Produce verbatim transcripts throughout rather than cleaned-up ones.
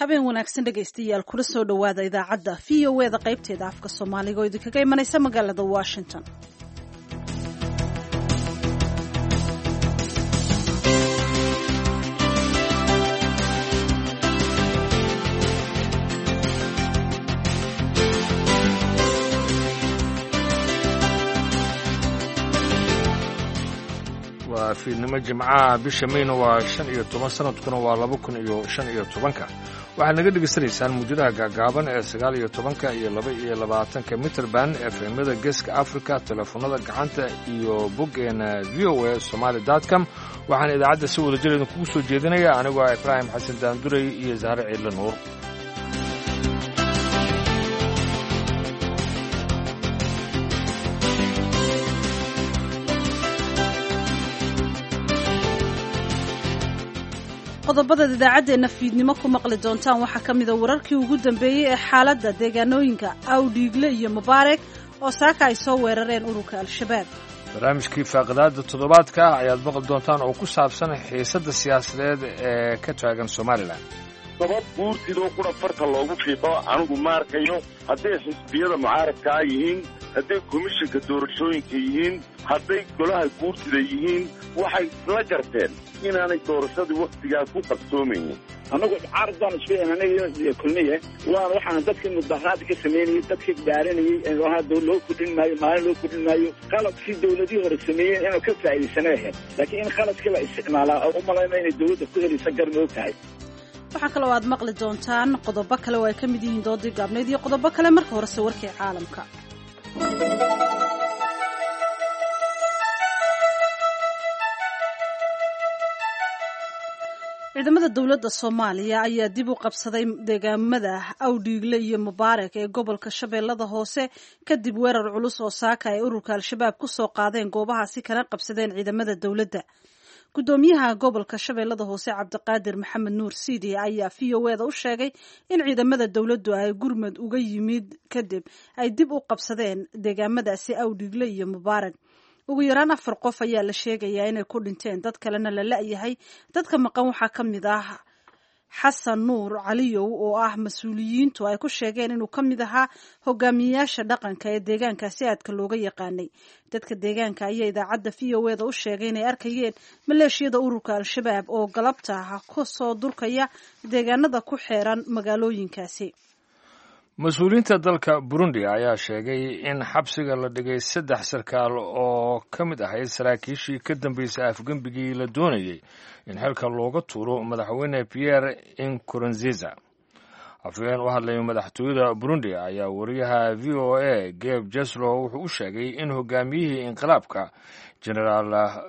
habeen wanaagsan dhegaystayaal kula soo dhowaada idaacadda v o eda qaybteeda afka soomaaliga oo idinkaga imanaysa magaalada washington. waa fiidnimo jimcaha bisha mayna waa shan iyo toban sanadkuna waa laba kun iyo shan iyo tobanka waxaad naga dhegaysanaysaan muujadaha gaagaaban ee sagaal iyo tobanka iyo laba iyo labaatanka mitrband efemada geeska africa teleefonada gacanta iyo boggeena v o a somaali dot com waxaan idaacadda si wada jir idinkugu soo jeedinaya anigoo ah ibraahim xasan daanduray iyo sahre ciidle nuur. qodobada idaacaddeena fiidnimo ku maqli doontaan waxaa ka mida wararkii ugu dambeeyey ee xaaladda deegaanooyinka awdhiigle iyo mubaarak oo saaka ay soo weerareen ururka al-shabaab. barnaamijkii faaqidaada toddobaadka ayaad maqli doontaan oo ku saabsan xiisadda siyaasadeed ee ka taagan somalilan. sabab guurtidoo qura farta loogu fiiqo anigu ma arkayo hadday xisbiyada mucaaradkaa yihiin hadday komishinka doorashooyinka yihiin hadday golaha guurtida yihiin waxay isla garteen inaanay doorashadii wakhtigaa ku qabsoomaynin. annagu mucaarad baan isfiican anaga kulmiye waan waxaan dadkii mudaharaad ka samaynayay dadkii dhaaranayay hadda loo kordhin maayo maalin loo kordhin maayo qaladkii dawladihii hore sameeyeen inuu ka faa'iidaysanay ahayd laakiin in qaladkii la isticmaalaa oo u malayna inay dawladda ku helaysa garma og tahay. waxaa kaloo aad maqli doontaan qodobo kale oo ay ka mid yihiin doodii gaabneyd iyo qodobo kale marka horese warkii caalamka. ciidamada dowladda soomaaliya ayaa dib u qabsaday deegaamada awdhiigle iyo mubaarak ee gobolka shabeellada hoose kadib weerar culus oo saaka ay ururka al-shabaab ku soo qaadeen goobahaasi kana qabsadeen ciidamada dowladda. gudoomiyaha gobolka shabeellada hoose cabdiqaadir maxamed nuur siidi ayaa v o eda u sheegay in ciidamada dowladdu ay gurmad uga yimid kadib ay dib u qabsadeen deegaamadaasi awdhiigle iyo mubaarak. ugu yaraan afar qof ayaa la sheegayaa inay ku dhinteen, dad kalena la la'yahay. dadka maqan waxaa ka mid ah xasan nuur caliyow oo ah mas-uuliyiintu ay ku sheegeen inuu ka mid ahaa hogaamiyeyaasha dhaqanka ee deegaankaasi aadka looga yaqaanay. dadka deegaanka ayaa idaacadda v o eda u sheegay inay arkayeen maleeshiyada ururka al-shabaab oo galabta ku soo durkaya deegaanada ku xeeran magaalooyinkaasi. mas-uuliyiinta dalka burundi ayaa sheegay in xabsiga la dhigay saddex sarkaal oo ka mid ahayd saraakiishii ka dambeysay afgembigii la doonayey in xilka looga tuuro madaxweyne pierre nkurunziza. afhayeen u hadlaya madaxtooyada burundi ayaa wariyaha v o a geb jeslo wuxuu u sheegay in hogaamiyihii inqilaabka generaal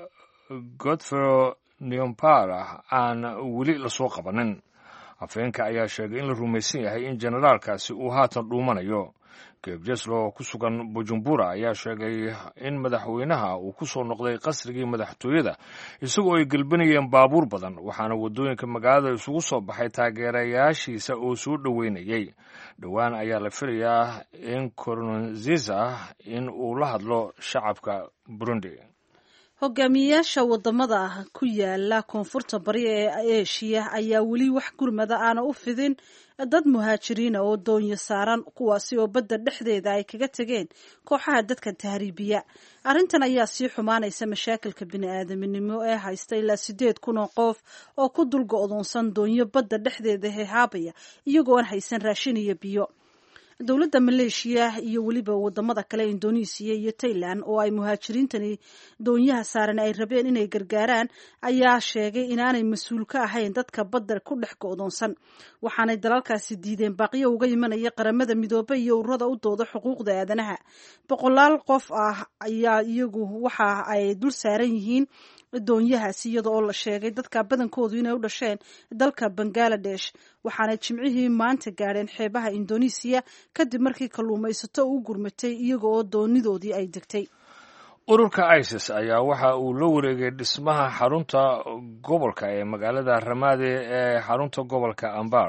godfrey niyompara aan weli lasoo qabanin. afhayeenka ayaa sheegay in la rumaysan yahay in generaalkaasi uu haatan dhuumanayo. geb jeslo oo ku sugan bujumbura ayaa sheegay in madaxweynaha uu ku soo noqday qasrigii madaxtooyada isagoo ay gelbanayeen baabuur badan, waxaana waddooyinka magaalada isugu soo baxay taageerayaashiisa oo soo dhoweynayay. dhowaan ayaa la filayaa in nkurunziza in uu la hadlo shacabka burundi. hogaamiyeyaasha wadamada ku yaala koonfurta bari ee eeshiya ayaa weli wax gurmada aana u fidin dad muhaajiriina oo doonyo saaran, kuwaasi oo badda dhexdeeda ay kaga tegeen kooxaha dadka tahriibiya. arrintan ayaa sii xumaanaysa mashaakilka bini-aadaminimo ee haysta ilaa sideed kun oo qof oo ku dul go'doonsan doonyo badda dhexdeeda hehaabaya iyagoo aan haysan raashin iyo biyo. dowladda maleeshiya iyo weliba wadamada kale indonesiya iyo tailand oo ay muhaajiriintani doonyaha saaran ay rabeen inay gargaaraan ayaa sheegay inaanay mas-uul ka ahayn dadka badda ku dhex go'doonsan, waxaanay dalalkaasi diideen baaqiyo uga imanaya qaramada midoobe iyo ururada u dooda xuquuqda aadanaha. boqolaal qof ah ayaa iyagu waxa ay dul saaran yihiin doonyahaasi iyada oo la sheegay dadka badankoodu inay u dhasheen dalka bangaladesh, waxaanay jimcihii maanta gaadheen xeebaha indonesiya kadib markii kalluumaysato u gurmatay iyaga oo doonidoodii ay degtay. ururka isis ayaa waxa uu la wareegay dhismaha xarunta gobolka ee magaalada ramadi ee xarunta gobolka ambar.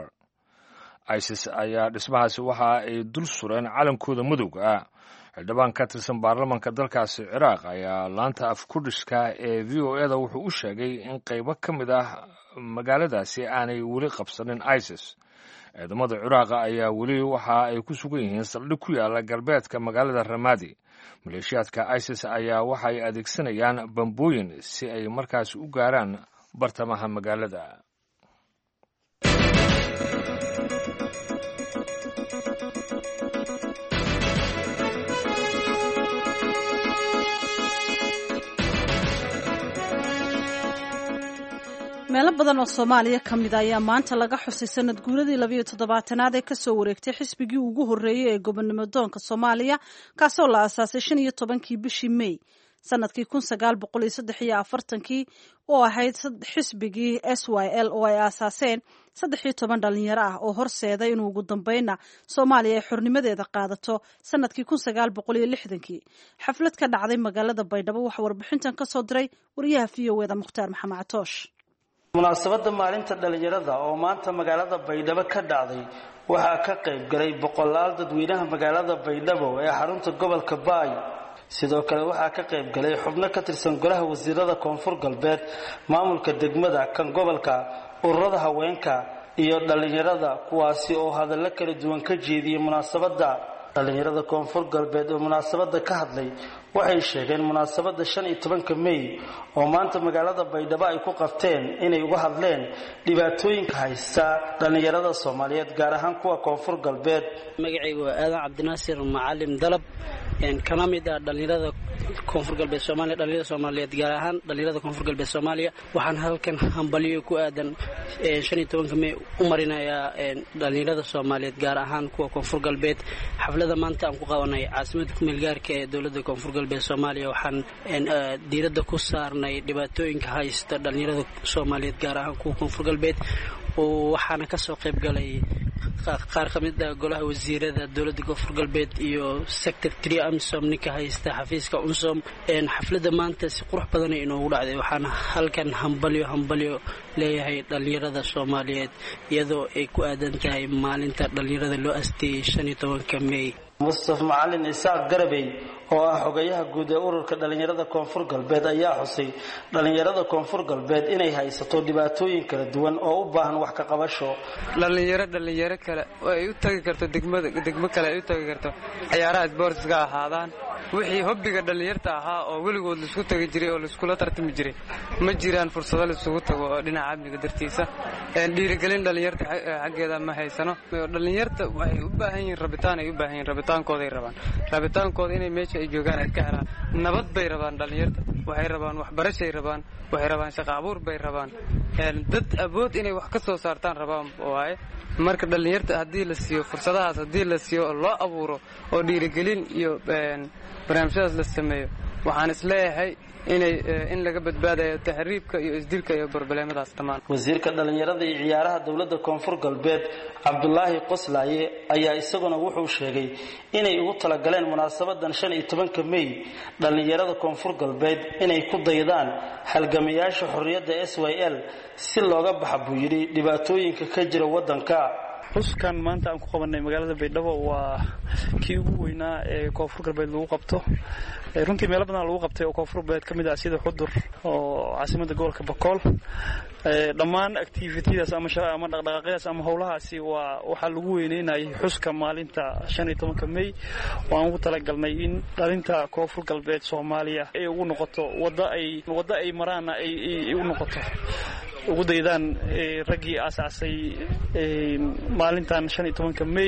isis ayaa dhismahaasi waxa ay dul sureen calankooda madowga ah. xildhibaan ka tirsan baarlamanka dalkaasi ciraaq ayaa laanta af kurdishka ee v o eda wuxuu u sheegay in qaybo ka mid ah magaaladaasi aanay weli qabsanin isis. ciidamada ciraaqa ayaa weli waxa ay ku sugan yihiin saldhig ku yaala galbeedka magaalada ramadi maleeshiyaadka isis ayaa waxa ay adeegsanayaan bambooyin si ay markaasi u gaaraan bartamaha magaalada. meelo badan oo Soomaaliya ka mid ah ayaa maanta laga xusay sanad guuradii labiyo toddobaatanaad ee ka soo wareegtay xisbigii ugu horeeyay ee gobonimo doonka Soomaaliya kaasoo la aasaasay shan iyo tobankii bishii May sanadkii kun sagaal boqol iyo saddex iyo afartankii oo ahayd xisbigii S Y L oo ay aasaaseen saddex iyo toban dhalinyaro ah oo horseeday inuu ugu dambeynna Soomaaliya ay xornimadeeda qaadato sanadkii kun sagaal boqol iyo lixdankii. xaflad ka dhacday magaalada Baydhabo waxa warbixintan ka soo diray wariyaha V O A Mukhtaar Maxamed Catoosh. munaasabada maalinta dhalinyarada oo maanta magaalada Baydhabo ka dhacday waxaa ka qayb galay boqolaal dadweynaha magaalada Baydhabo ee xarunta gobolka Baay. sidoo kale waxaa ka qayb galay xubno ka tirsan golaha wasiirada koonfur galbeed, maamulka degmada, kan gobolka, ururada haweenka iyo dhalinyarada kuwaasi oo hadallo kala duwan ka jeediyay munaasabada. dhalinyarada koonfur galbeed oo munaasabada ka hadlay waxay sheegeen munaasabada shan iyo tobanka May oo maanta magaalada Baydhabo ay ku qabteen inay uga hadleen dhibaatooyinka haysta dhalinyarada Soomaaliyeed gaar ahaan kuwa koonfur galbeed. magacaygu waa Aadan Cabdinaasir Macallim Dalab een kana mid ah dhalinyarada koonfur galbeed Soomaaliya dhalinyarada Soomaaliyeed gaar ahaan dhalinyarada koonfur galbeed Soomaaliya waxaan halkan hambaliyo ku aadan shan iyo tobanka May u marinayaa dhalinyarada Soomaaliyeed gaar ahaan kuwa koonfur galbeed. xafladda maanta aan ku qabanay caasimadda ku meel gaarka ee dawladda koonfur galbeed Soomaaliya waxaan diiradda ku saarnay dhibaatooyinka haysta dhalinyarada Soomaaliyeed gaar ahaan kuwa koonfur galbeed oo waxaana ka soo qayb galay qaar ka mid ah golaha wasiirada dawladda koonfur galbeed iyo sector three AMISOM ninka haysta xafiiska UNSOM. een xafladda maanta si qurux badan inoogu dhacday waxaan halkan hambaliyo hambaliyo leeyahay dhalinyarada Soomaaliyeed iyadoo ay ku aadan tahay maalinta dhalinyarada loo asteeyay shan iyo tobanka May. Mustafa Macalin Isaaq Garabey oo ah xogayaha guud ee ururka dhalinyarada koonfur galbeed ayaa xusay dhalinyarada koonfur galbeed inay haysato dhibaatooyin kala duwan oo u baahan wax ka qabasho. dhalinyaro dhalinyaro kale oo ay u tagi karto degmada degmo kale ay u tagi karto ciyaaraha sportska ahaadaan wixii hobbiga dhalinyarta ahaa oo weligood la isku tagi jiray oo la isku la tartami jiray ma jiraan fursado la isugu tago oo dhinaca amniga dartiisa een dhiirigelin dhalinyarta xaggeeda ma haysano. dhalinyarta waxay u baahan yihiin rabitaan ay u baahan yihiin rabitaankooda ay rabaan rabitaankooda inay meesha ay joogaan ay ka helaan nabad bay rabaan dhalinyarta waxay rabaan waxbarasho ay rabaan waxay rabaan shaqo abuur bay rabaan een dad awood inay wax ka soo saartaan rabaan waaye. marka dhalinyarta haddii la siiyo fursadahaas haddii la siiyo oo loo abuuro oo dhiirigelin iyo barnaamijyadaas la sameeyo waxaan isleeyahay inay in laga badbaadayo tahriibka iyo isdilka iyo barbaleenadaas dhammaan. wasiirka dhalinyarada iyo ciyaaraha dawladda koonfur galbeed Cabdullaahi Qoslaaye ayaa isaguna wuxuu sheegay inay ugu talagaleen munaasabadan shan iyo tobanka May dhalinyarada koonfur galbeed inay ku daydaan halgamayaasha xorriyadda S Y L si looga baxo buu yiri dhibaatooyinka ka jira wadanka. xuskan maanta aan ku qabanay magaalada Baydhabo waa kii ugu weynaa ee koonfur galbeed lagu qabto. runtii meelo badan lagu qabtay oo koonfur galbeed kamid ah sida Xudur oo caasimadda gobolka Bakool. dhammaan activity-daas ama shaqo ama dhaqdhaqaaqyadaas ama howlahaasi waa waxa lagu weyneynayay xuska maalinta shan iyo tobanka May oo aan ugu talagalnay in dhalinta koonfur galbeed Soomaaliya ay ugu noqoto wada ay wada ay maraan ay ugu noqoto ugu daydaan raggii aasaasay maalintan shan iyo tobanka May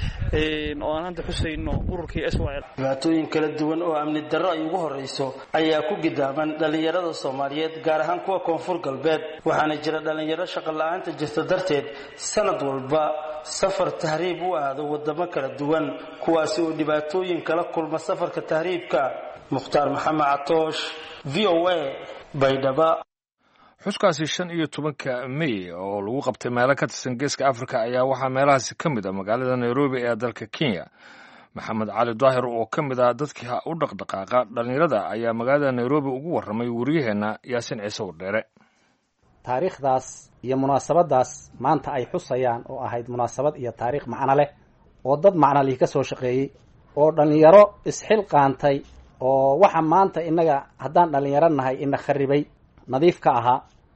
oo aan hadda xusayno ururkii S Y L. dhibaatooyin kala duwan oo amni darro ay ugu horeyso ayaa ku gidaaban dhalinyarada Soomaaliyeed gaar ahaan kuwa koonfur galbeed waxaana jira dhalinyaro shaqo la'aanta jirta darteed sanad walba safar tahriib u aado wadamo kala duwan kuwaasi oo dhibaatooyin kala kulma safarka tahriibka. Mukhtaar Maxamed Catoosh V O A Baydhabo. xuskaasi shan iyo tobanka May oo lagu qabtay meelo ka tirsan geeska Afrika ayaa waxaa meelahaasi ka mid ah magaalada Nairobi ee dalka Kenya. Maxamed Cali Daahir oo ka mid ah dadkii u dhaqdhaqaaqa dhalinyarada ayaa magaalada Nairobi ugu warramay wariyaheena Yaasin Ciise Wardheere. taariikhdaas iyo munaasabadaas maanta ay xusayaan oo ahayd munaasabad iyo taariikh macno leh oo dad macno leh ka soo shaqeeyay oo dhalinyaro isxil qaantay oo waxa maanta inaga haddaan dhalinyaro nahay ina kharibay nadiif ka ahaa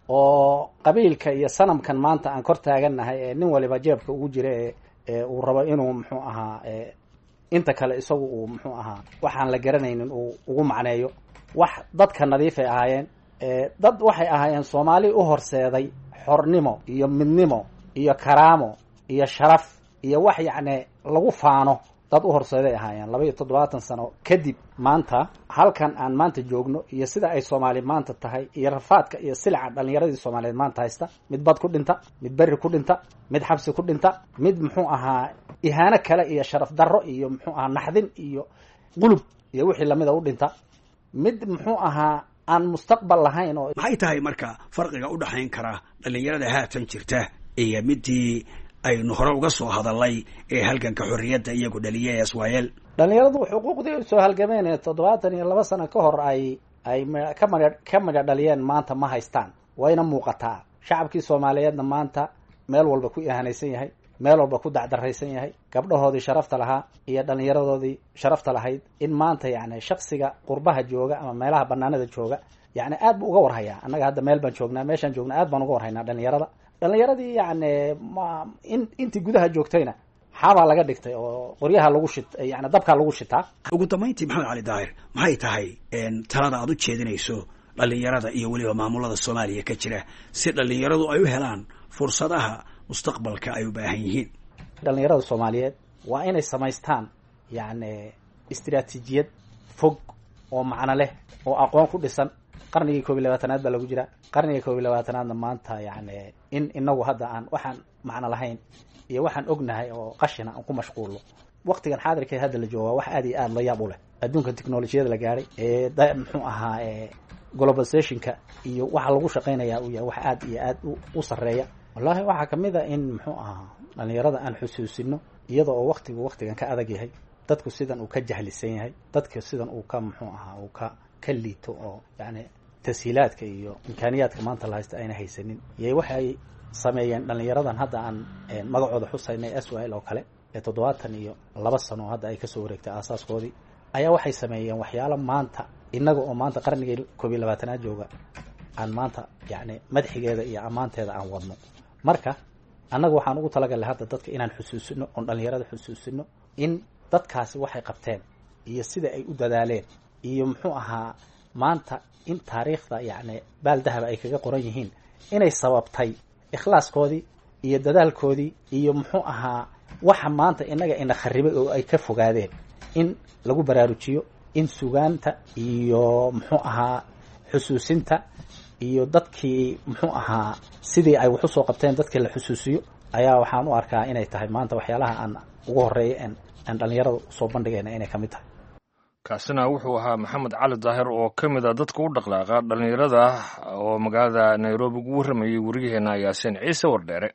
oo qabiilka iyo sanamkan maanta aan kor taagannahay ee nin waliba jeebka ugu jira ee ee uu rabo inuu muxuu ahaa ee inta kale isagu uu muxuu ahaa waxaan la garanaynin uu ugu macneeyo. wax dadka nadiifay ahaayeen ee dad waxay ahaayeen Soomaali u horseeday xornimo iyo midnimo iyo karaamo iyo sharaf iyo wax yacni lagu faano dad u horseeday ahaayeen laba iyo toddobaatan sano kadib maanta halkan aan maanta joogno iyo sida ay Soomaali maanta tahay iyo rafaadka iyo silca dhalinyaradii Soomaaliyeed maanta haysta mid bad ku dhinta mid bari ku dhinta mid xabsi ku dhinta mid muxuu ahaa ihaano kale iyo sharaf darro iyo muxuu ahaa naxdin iyo qulub iyo wixii lamida u dhinta mid muxuu ahaa aan mustaqbal lahayn. oo maxay tahay marka farqiga u dhaxayn kara dhalinyarada haatan jirta iyo midii aynu hore uga soo hadalay ee halganka xorriyadda iyagu dhaliyay Israel? dhalinyaradu xuquuqdii soo halgameen toddobaatan iyo laba sano ka hor ay ay ka maga ka maga dhaliyeen maanta ma haystaan, wayna muuqataa. shacabkii Soomaaliyeedna maanta meel walba ku ihaanaysan yahay, meel walba ku dacdaraysan yahay. gabdhahoodii sharafta lahaa iyo dhalinyaradoodii sharafta lahayd in maanta yacni shakhsiga qurbaha jooga ama meelaha banaanada jooga yacni aad buu uga warhayaa. annaga hadda meel baan joognaa, meeshaan joognaa aad baan uga warhaynaa dhalinyarada dhalinyaradii yacni ma in intii gudaha joogtayna xaabaa laga dhigtay oo qoryaha lagu shit yacni dabkaa lagu shitaa. ugu dambayntii maxamed cali daahir, maxay tahay talada aad u jeedinayso dhalinyarada iyo weliba maamulada Soomaaliya ka jira si dhalinyaradu ay u helaan fursadaha mustaqbalka ay u baahan yihiin? dhalinyarada Soomaaliyeed waa inay samaystaan yacni istiraatiijiyad fog oo macno leh oo aqoon ku dhisan. qarnigii koob iyo labaatanaad baa lagu jira. qarnigii koob iyo labaatanaadna maanta yacni in inagu hadda aan waxaan macno lahayn iyo waxaan ognahay oo qashina aan ku mashquulno waqtigan xaadirka hadda la jooga wax aad iyo aad la yaab u leh. adduunka tiknoolajiyada la gaaray ee muxuu ahaa ee globalizationka iyo waxa lagu shaqeynayaa uu yahay wax aad iyo aad u sareeya. wallahi waxa kamid ah in muxuu ahaa dhalinyarada aan xusuusino iyada oo waqtigu waqtigan ka adag yahay, dadku sidan uu ka jahlisan yahay, dadka sidan uu ka muxuu ahaa uu ka ka liito oo yacni tashiilaadka iyo imkaaniyaadka maanta la haysta ayna haysanin. iyo waxay sameeyeen dhalinyaradan hadda aan magacooda xusaynay Israel oo kale ee toddobaatan iyo laba sano hadda ay kasoo wareegtay aasaaskoodii ayaa waxay sameeyeen waxyaalo maanta inaga oo maanta qarnigii koob iyo labaatanaad jooga aan maanta yacni madaxigeeda iyo ammaanteeda aan wadno. marka annaga waxaan ugu talagalnay hadda dadka inaan xusuusino oon dhalinyarada xusuusino in dadkaasi waxay qabteen iyo sida ay u dadaaleen iyo muxuu ahaa maanta in taariikhda yacni baal dahaba ay kaga qoran yihiin inay sababtay ikhlaaskoodii iyo dadaalkoodii iyo muxuu ahaa waxa maanta inaga ina kharibay oo ay ka fogaadeen in lagu baraarujiyo. in sugaanta iyo muxuu ahaa xusuusinta iyo dadkii muxuu ahaa sidii ay wax u soo qabteen dadkii la xusuusiyo ayaa waxaan u arkaa inay tahay maanta waxyaalaha aan ugu horeeya aan dhalinyarada usoo bandhigayna inay ka mid tahay. kaasina wuxuu ahaa maxamed cali daahir oo ka mid a dadka u dhaqdhaaqa dhalinyarada oo magaalada Nairobi ugu warramayay wariyaheena Yaasiin Ciise Wardheere.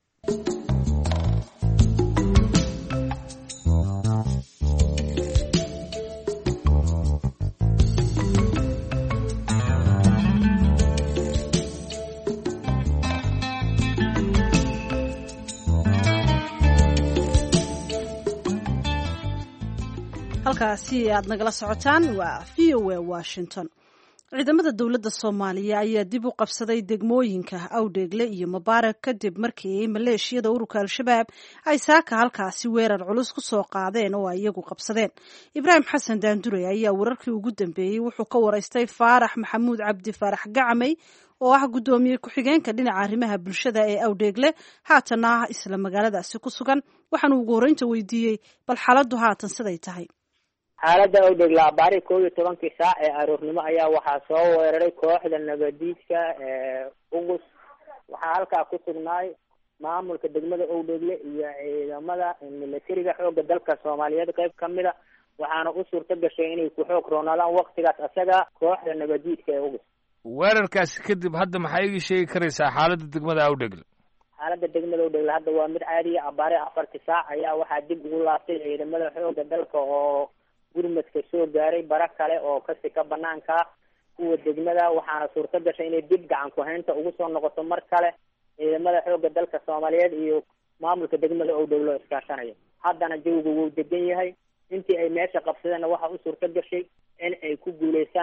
halkaasi aad nagala socotaan waa v o a Washington. ciidamada dowladda Soomaaliya ayaa dib u qabsaday degmooyinka Awdheegle iyo Mubaarak kadib markii maleeshiyada ururka Al-Shabaab ay saaka halkaasi weerar culus ku soo qaadeen oo ay iyagu qabsadeen. Ibraahim Xasan Daandure ayaa wararkii ugu dambeeyay wuxuu ka waraystay Faarax Maxamuud Cabdi Faarax Gacmay oo ah gudoomiye ku-xigeenka dhinaca arrimaha bulshada ee Awdheegle haatana isla magaaladaasi ku sugan. waxaan ugu horeynta weydiiyey bal xaaladdu haatan siday tahay. xaaladda Awdheegle abaari koob iyo tobankii saac ee aroornimo ayaa waxaa soo weeraray kooxda nabadiidka ee ugus. waxaa halkaa ku sugnaay maamulka degmada Awdheegle iyo ciidamada militariga xoogga dalka Soomaaliyeed qayb ka mid ah, waxaana u suurta gashay inay ku xoog roonaadaan waqtigaas asaga kooxda nabadiidka ee ugus. weerarkaasi kadib hadda maxay ii sheegi karaysaa xaaladda degmada Awdheegle? xaaladda degmada Awdheegle hadda waa mid caadi ah. abaari afartii saac ayaa waxaa dib ugu laabtay ciidamada xoogga dalka oo gurmadka soo gaaray bara kale oo kasi ka banaanka kuwa degmada, waxaana suurta gashay inay dib gacan ku haynta ugu soo noqoto mar kale ciidamada xoogga dalka Soomaaliyeed iyo maamulka degmada Awdheegle oo iskaashanaya. haddana jawigu wuu degan yahay. intii ay meesha qabsadeenna waxaa u suurta gashay in ay ku guuleystaan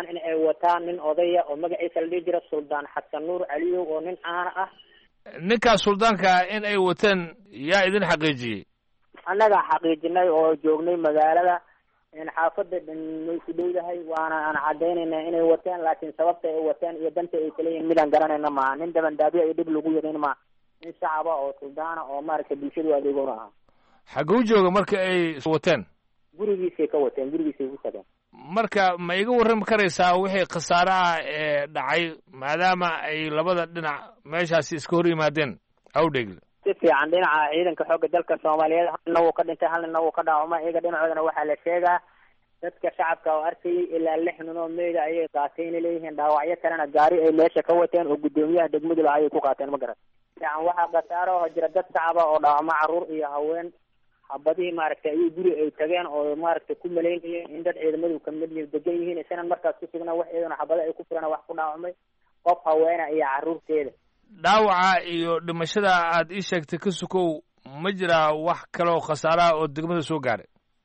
sheegaan in ay wataan nin odaya oo magaciisa la dhihi jira suldaan xasan nuur caliyow oo nin caana ah. ninkaas suldaanka in ay wateen yaa idin xaqiijiyey? annagaa xaqiijinay oo joognay magaalada xaafada way ku dhowdahay waana aan cadaynayna inay wateen, laakiin sababta ay wateen iyo danta ay kala yihiin midaan garanayna maaha. nin dabandaabiya iyo dhib lagu yaqin maaha, nin shacaba oo suldaana oo maaragtay bulshadu adeegona aha. xaguu jooga marka ay wateen? gurigiisay ka wateen, gurigiisay ku tageen. marka ma iga warrami karaysaa wixii khasaare ah ee dhacay maadaama ay labada dhinac meeshaasi iska hor yimaadeen Awdheegle? si fiican dhinaca ciidanka xoogga dalka Soomaaliyeed halna wuu ka dhintay halna wuu ka dhaawacmay. iyaga dhinacoodana waxaa la sheegaa dadka shacabka oo arkayay ilaa lix nin oo meeda ayay qaateen leeyihiin, dhaawacyo kalena gaari ay meesha ka wateen oo guddoomiyaha degmadu lahaa ayay ku qaateen. ma garan fiican waxaa khasaaro oo jira dad shacaba oo dhaawacma, carruur iyo haween. xabadihii maaragtay ayay guri ay tageen oo maaragtay ku malaynayeen in dad ciidamadu kamid yihiin degan yihiin, isanan markaas ku sugnaa wax iyadana xabada ay ku furana wax ku dhaawacmay qof haweena iyo carruurteeda. dhaawaca iyo dhimashada aad ii sheegtay ka sukow ma jiraa wax kale oo khasaaraha oo degmada soo gaaray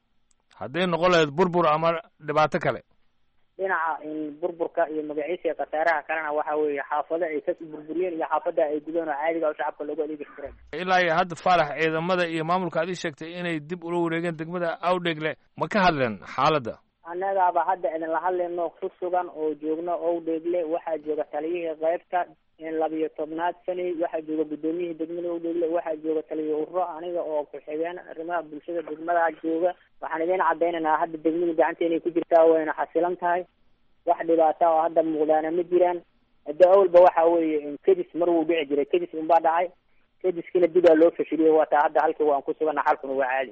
hadday noqon lahayd burbur ama dhibaato kale? dhinaca burburka iyo magaciisa khasaaraha kalena waxa weeye xaafado ay ka burburiyeen iyo xaafada ay gudeen oo caadiga oo shacabka loogu adeegi jiray. ilaa iyo hadda Faarax ciidamada iyo maamulka aad ii sheegtay inay dib ula wareegeen degmada Awdheegle ma ka hadleen xaaladda? annagaaba hadda idin la hadlayno ku sugan oo joogno Awdheegle. waxaa jooga taliyihii qaybta labiyo tobnaad sani, waxaa jooga guddoomiyihii degmada Awdheegle, waxaa jooga taliyo urro aniga oo ku-xigeen arrimaha bulshada degmada jooga. waxaan idin cadaynaynaa hadda degmadu gacanteena ku jirtaa wayna xasilan tahay, wax dhibaata oo hadda muuqdaana ma jiraan. hadda awalba waxa weeye kadis mar wuu dhici jiray, kadis unbaa dhacay, kadiskiina dibaa loo fashiliyey. waataa hadda halkii waan ku sugana, xalkuna waa caadi.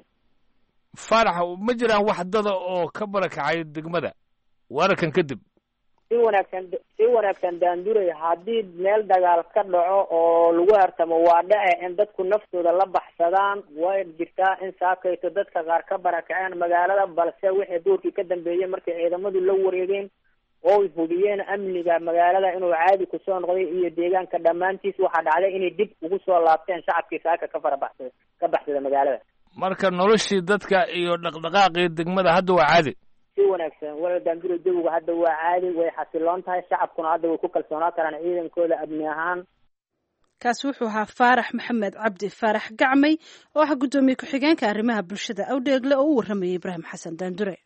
Faarax ma jiraan wax dada oo ka barakacay degmada weerarkan kadib? si wanaagsan si wanaagsan daanduray, haddii meel dagaal ka dhaco oo lagu hartamo waa dhace in dadku naftooda la baxsadaan. way jirtaa in saakayto dadka qaar ka barakaceen magaalada, balse wixii duurkii ka dambeeyey markay ciidamadu la wareegeen oo hubiyeen amniga magaalada inuu caadi kusoo noqday iyo deegaanka dhammaantiis, waxaa dhacday inay dib ugu soo laabteen shacabkii saaka ka farabaxsada ka baxsada magaalada. marka noloshii dadka iyo dhaqdhaqaaqii degmada hadda waa caadi? si wanaagsan wala daanduro jawiga hadda waa caadi, way xasiloon tahay. shacabkuna hadda way ku kalsoonaa karaan ciidankooda amni ahaan. kaasi wuxuu ahaa Faarax Maxamed Cabdi Faarax Gacmay oo ah guddoomiye ku-xigeenka arrimaha bulshada Awdheegle oo u warramayay Ibraahim Xasan Daandure.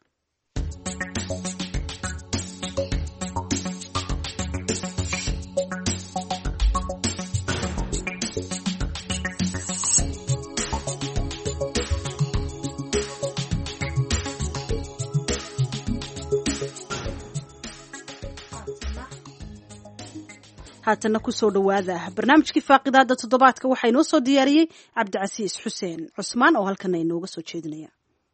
haatana kusoo dhawaada barnaamijkii faaqidaada toddobaadka waxaa inoo soo diyaariyey cabdicasiis xuseen cusmaan oo halkana inooga soo jeedinaya.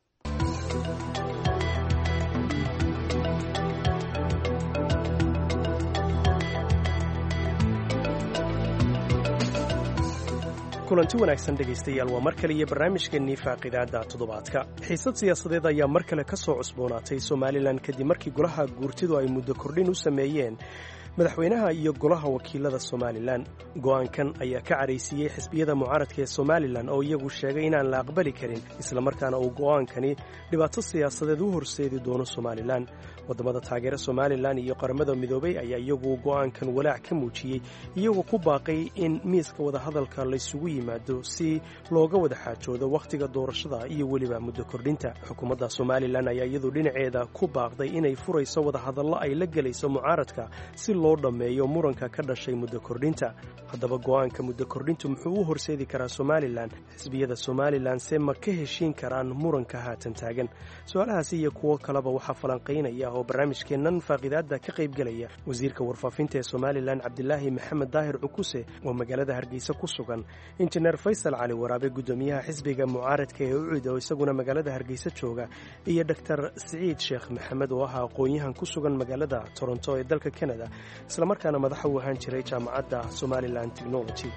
kulanti wanaagsan dhegaystayaal, waa mar kale iyo barnaamijkeennii faaqidaadda toddobaadka. xiisad siyaasadeed ayaa mar kale ka soo cusboonaatay somalilan kadib markii golaha guurtidu ay muddo kordhin u sameeyeen madaxweynaha iyo golaha wakiilada somalilan. go'aankan ayaa ka caraysiiyey xisbiyada mucaaradka ee somalilan oo iyagu sheegay inaan la aqbali karin, islamarkaana uu go'aankani dhibaato siyaasadeed u horseedi doono somalilan. waddamada taageera somalilan iyo qaramada midoobay ayaa iyagu go'aankan walaac ka muujiyey, iyagoo ku baaqay in miiska wadahadalka laysugu yimaado si looga wada xaajoodo wakhtiga doorashada iyo weliba muddo kordhinta. xukuumadda somalilan ayaa iyadu dhinaceeda ku baaqday inay furayso wadahadallo ay la gelayso mucaaradka si loo dhammeeyo muranka ka dhashay muddo kordhinta. haddaba go'aanka muddo kordhintu muxuu u horseedi karaa somalilan? xisbiyada somalilan se ma ka heshiin karaan muranka haatan taagan? su-aalahaasi iyo kuwo kaleba waxaa falanqaynaya oo barnaamijkeennan faaqidaadda ka qaybgelaya wasiirka warfaafinta ee somalilan cabdilaahi maxamed daahir cukuse oo magaalada hargeysa ku sugan, injineer faysal cali waraabe guddoomiyaha xisbiga mucaaradka ee ucid oo isaguna magaalada hargeysa jooga, iyo doctor siciid sheekh maxamed oo ahaa aqoon-yahan ku sugan magaalada toronto ee dalka canada, islamarkaana madaxa u ahaan jiray jaamacadda somalilan technology.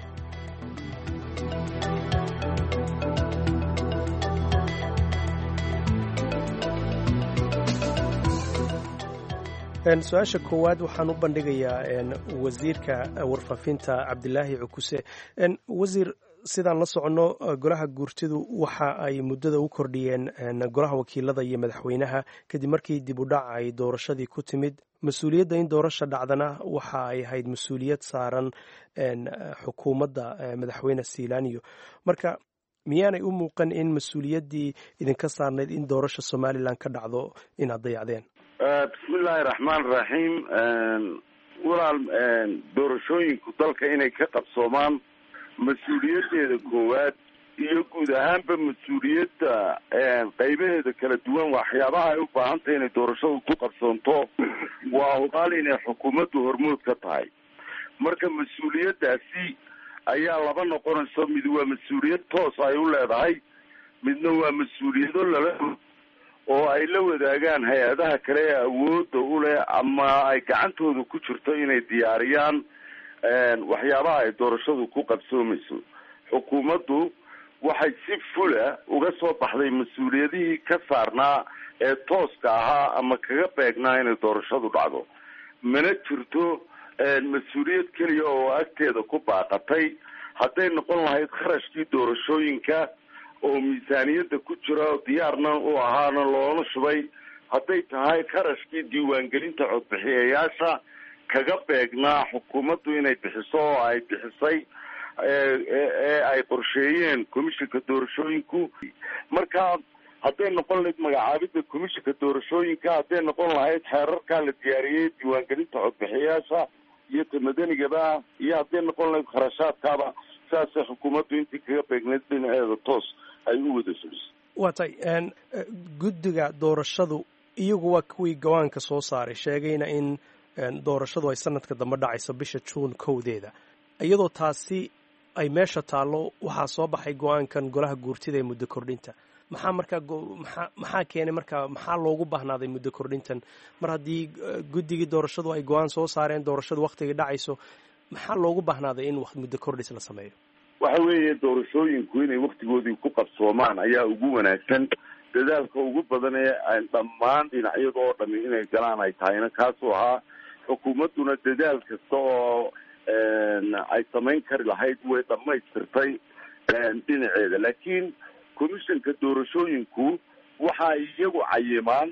su-aasha koowaad waxaan u bandhigayaa wasiirka warfaafinta cabdilaahi cukuse. wasiir, sidaan la soconno golaha guurtidu waxa ay muddada u kordhiyeen golaha wakiilada iyo madaxweynaha kadib markii dib u dhac ay doorashadii ku timid mas-uuliyadda in doorasha dhacdana waxa ay ahayd mas-uuliyad saaran xukuumadda madaxweyne Silaanyo marka miyaanay u muuqan in mas-uuliyaddii idinka saarnayd in doorasha Somaliland ka dhacdo inaad dayacdeen? bismillaahi raxmaan raxiim walaal doorashooyinku dalka inay ka qabsoomaan mas-uuliyaddeeda koowaad iyo guud ahaanba mas-uuliyadda qaybaheeda kala duwan waxyaabaha ay u baahan tahay inay doorashadu ku qabsoonto waa hubaal inay xukuumaddu hormood ka tahay marka mas-uuliyaddaasi ayaa laba noqonayso mid waa mas-uuliyad toos ay u leedahay midna waa mas-uuliyado lala oo ay la wadaagaan hay-adaha kale ee awoodda u leh ama ay gacantooda ku jirto inay diyaariyaan waxyaabaha ay doorashadu ku qabsoomayso xukuumaddu waxay si fula uga soo baxday mas-uuliyadihii ka saarnaa ee tooska ahaa ama kaga beegnaa inay doorashadu dhacdo mana jirto mas-uuliyad keliya oo agteeda ku baaqatay hadday noqon lahayd kharashkii doorashooyinka oo miisaaniyadda ku jira diyaarna u ahaana loona shubay hadday tahay kharashkii diiwaangelinta codbixiyayaasha kaga beegnaa xukuumaddu inay bixiso oo ay bixisay ee ay qorsheeyeen commissionka doorashooyinku marka hadday noqon lahayd magacaabidda commissionka doorashooyinka hadday noqon lahayd xeerarkaa la diyaariyey diiwaangelinta codbixiyayaasha iyo tamadanigaa iyo hadday noqon lahayd kharashaadkaaba saasay xukuumaddu intii kaga beegneyd dhinaceeda toos ay u wada sulis waa tay guddiga doorashadu iyagu waa kuwii go-aanka soo saaray sheegayna in doorashadu ay sanadka dambe dhacayso bisha juun kowdeeda iyadoo taasi ay meesha taallo waxaa soo baxay go-aankan golaha guurtida ee muddo kordhinta maxaa markaa maxaa maxaa keenay markaa maxaa loogu baahnaaday muddo kordhintan mar haddii guddigii doorashadu ay go-aan soo saareen doorashadu waktigii dhacayso maxaa loogu baahnaaday in muddo kordhis la sameeyo waxa weeye doorashooyinku inay waktigoodii ku qabsoomaan ayaa ugu wanaagsan dadaalka ugu badan ee dhammaan dhinacyada oo dhami inay galaan ay tahayna kaasuu ahaa xukuumadduna dadaal kasta oo ay samayn kari lahayd way dhamaystirtay dhinaceeda laakiin commissionka doorashooyinku waxa ay iyagu cayimaan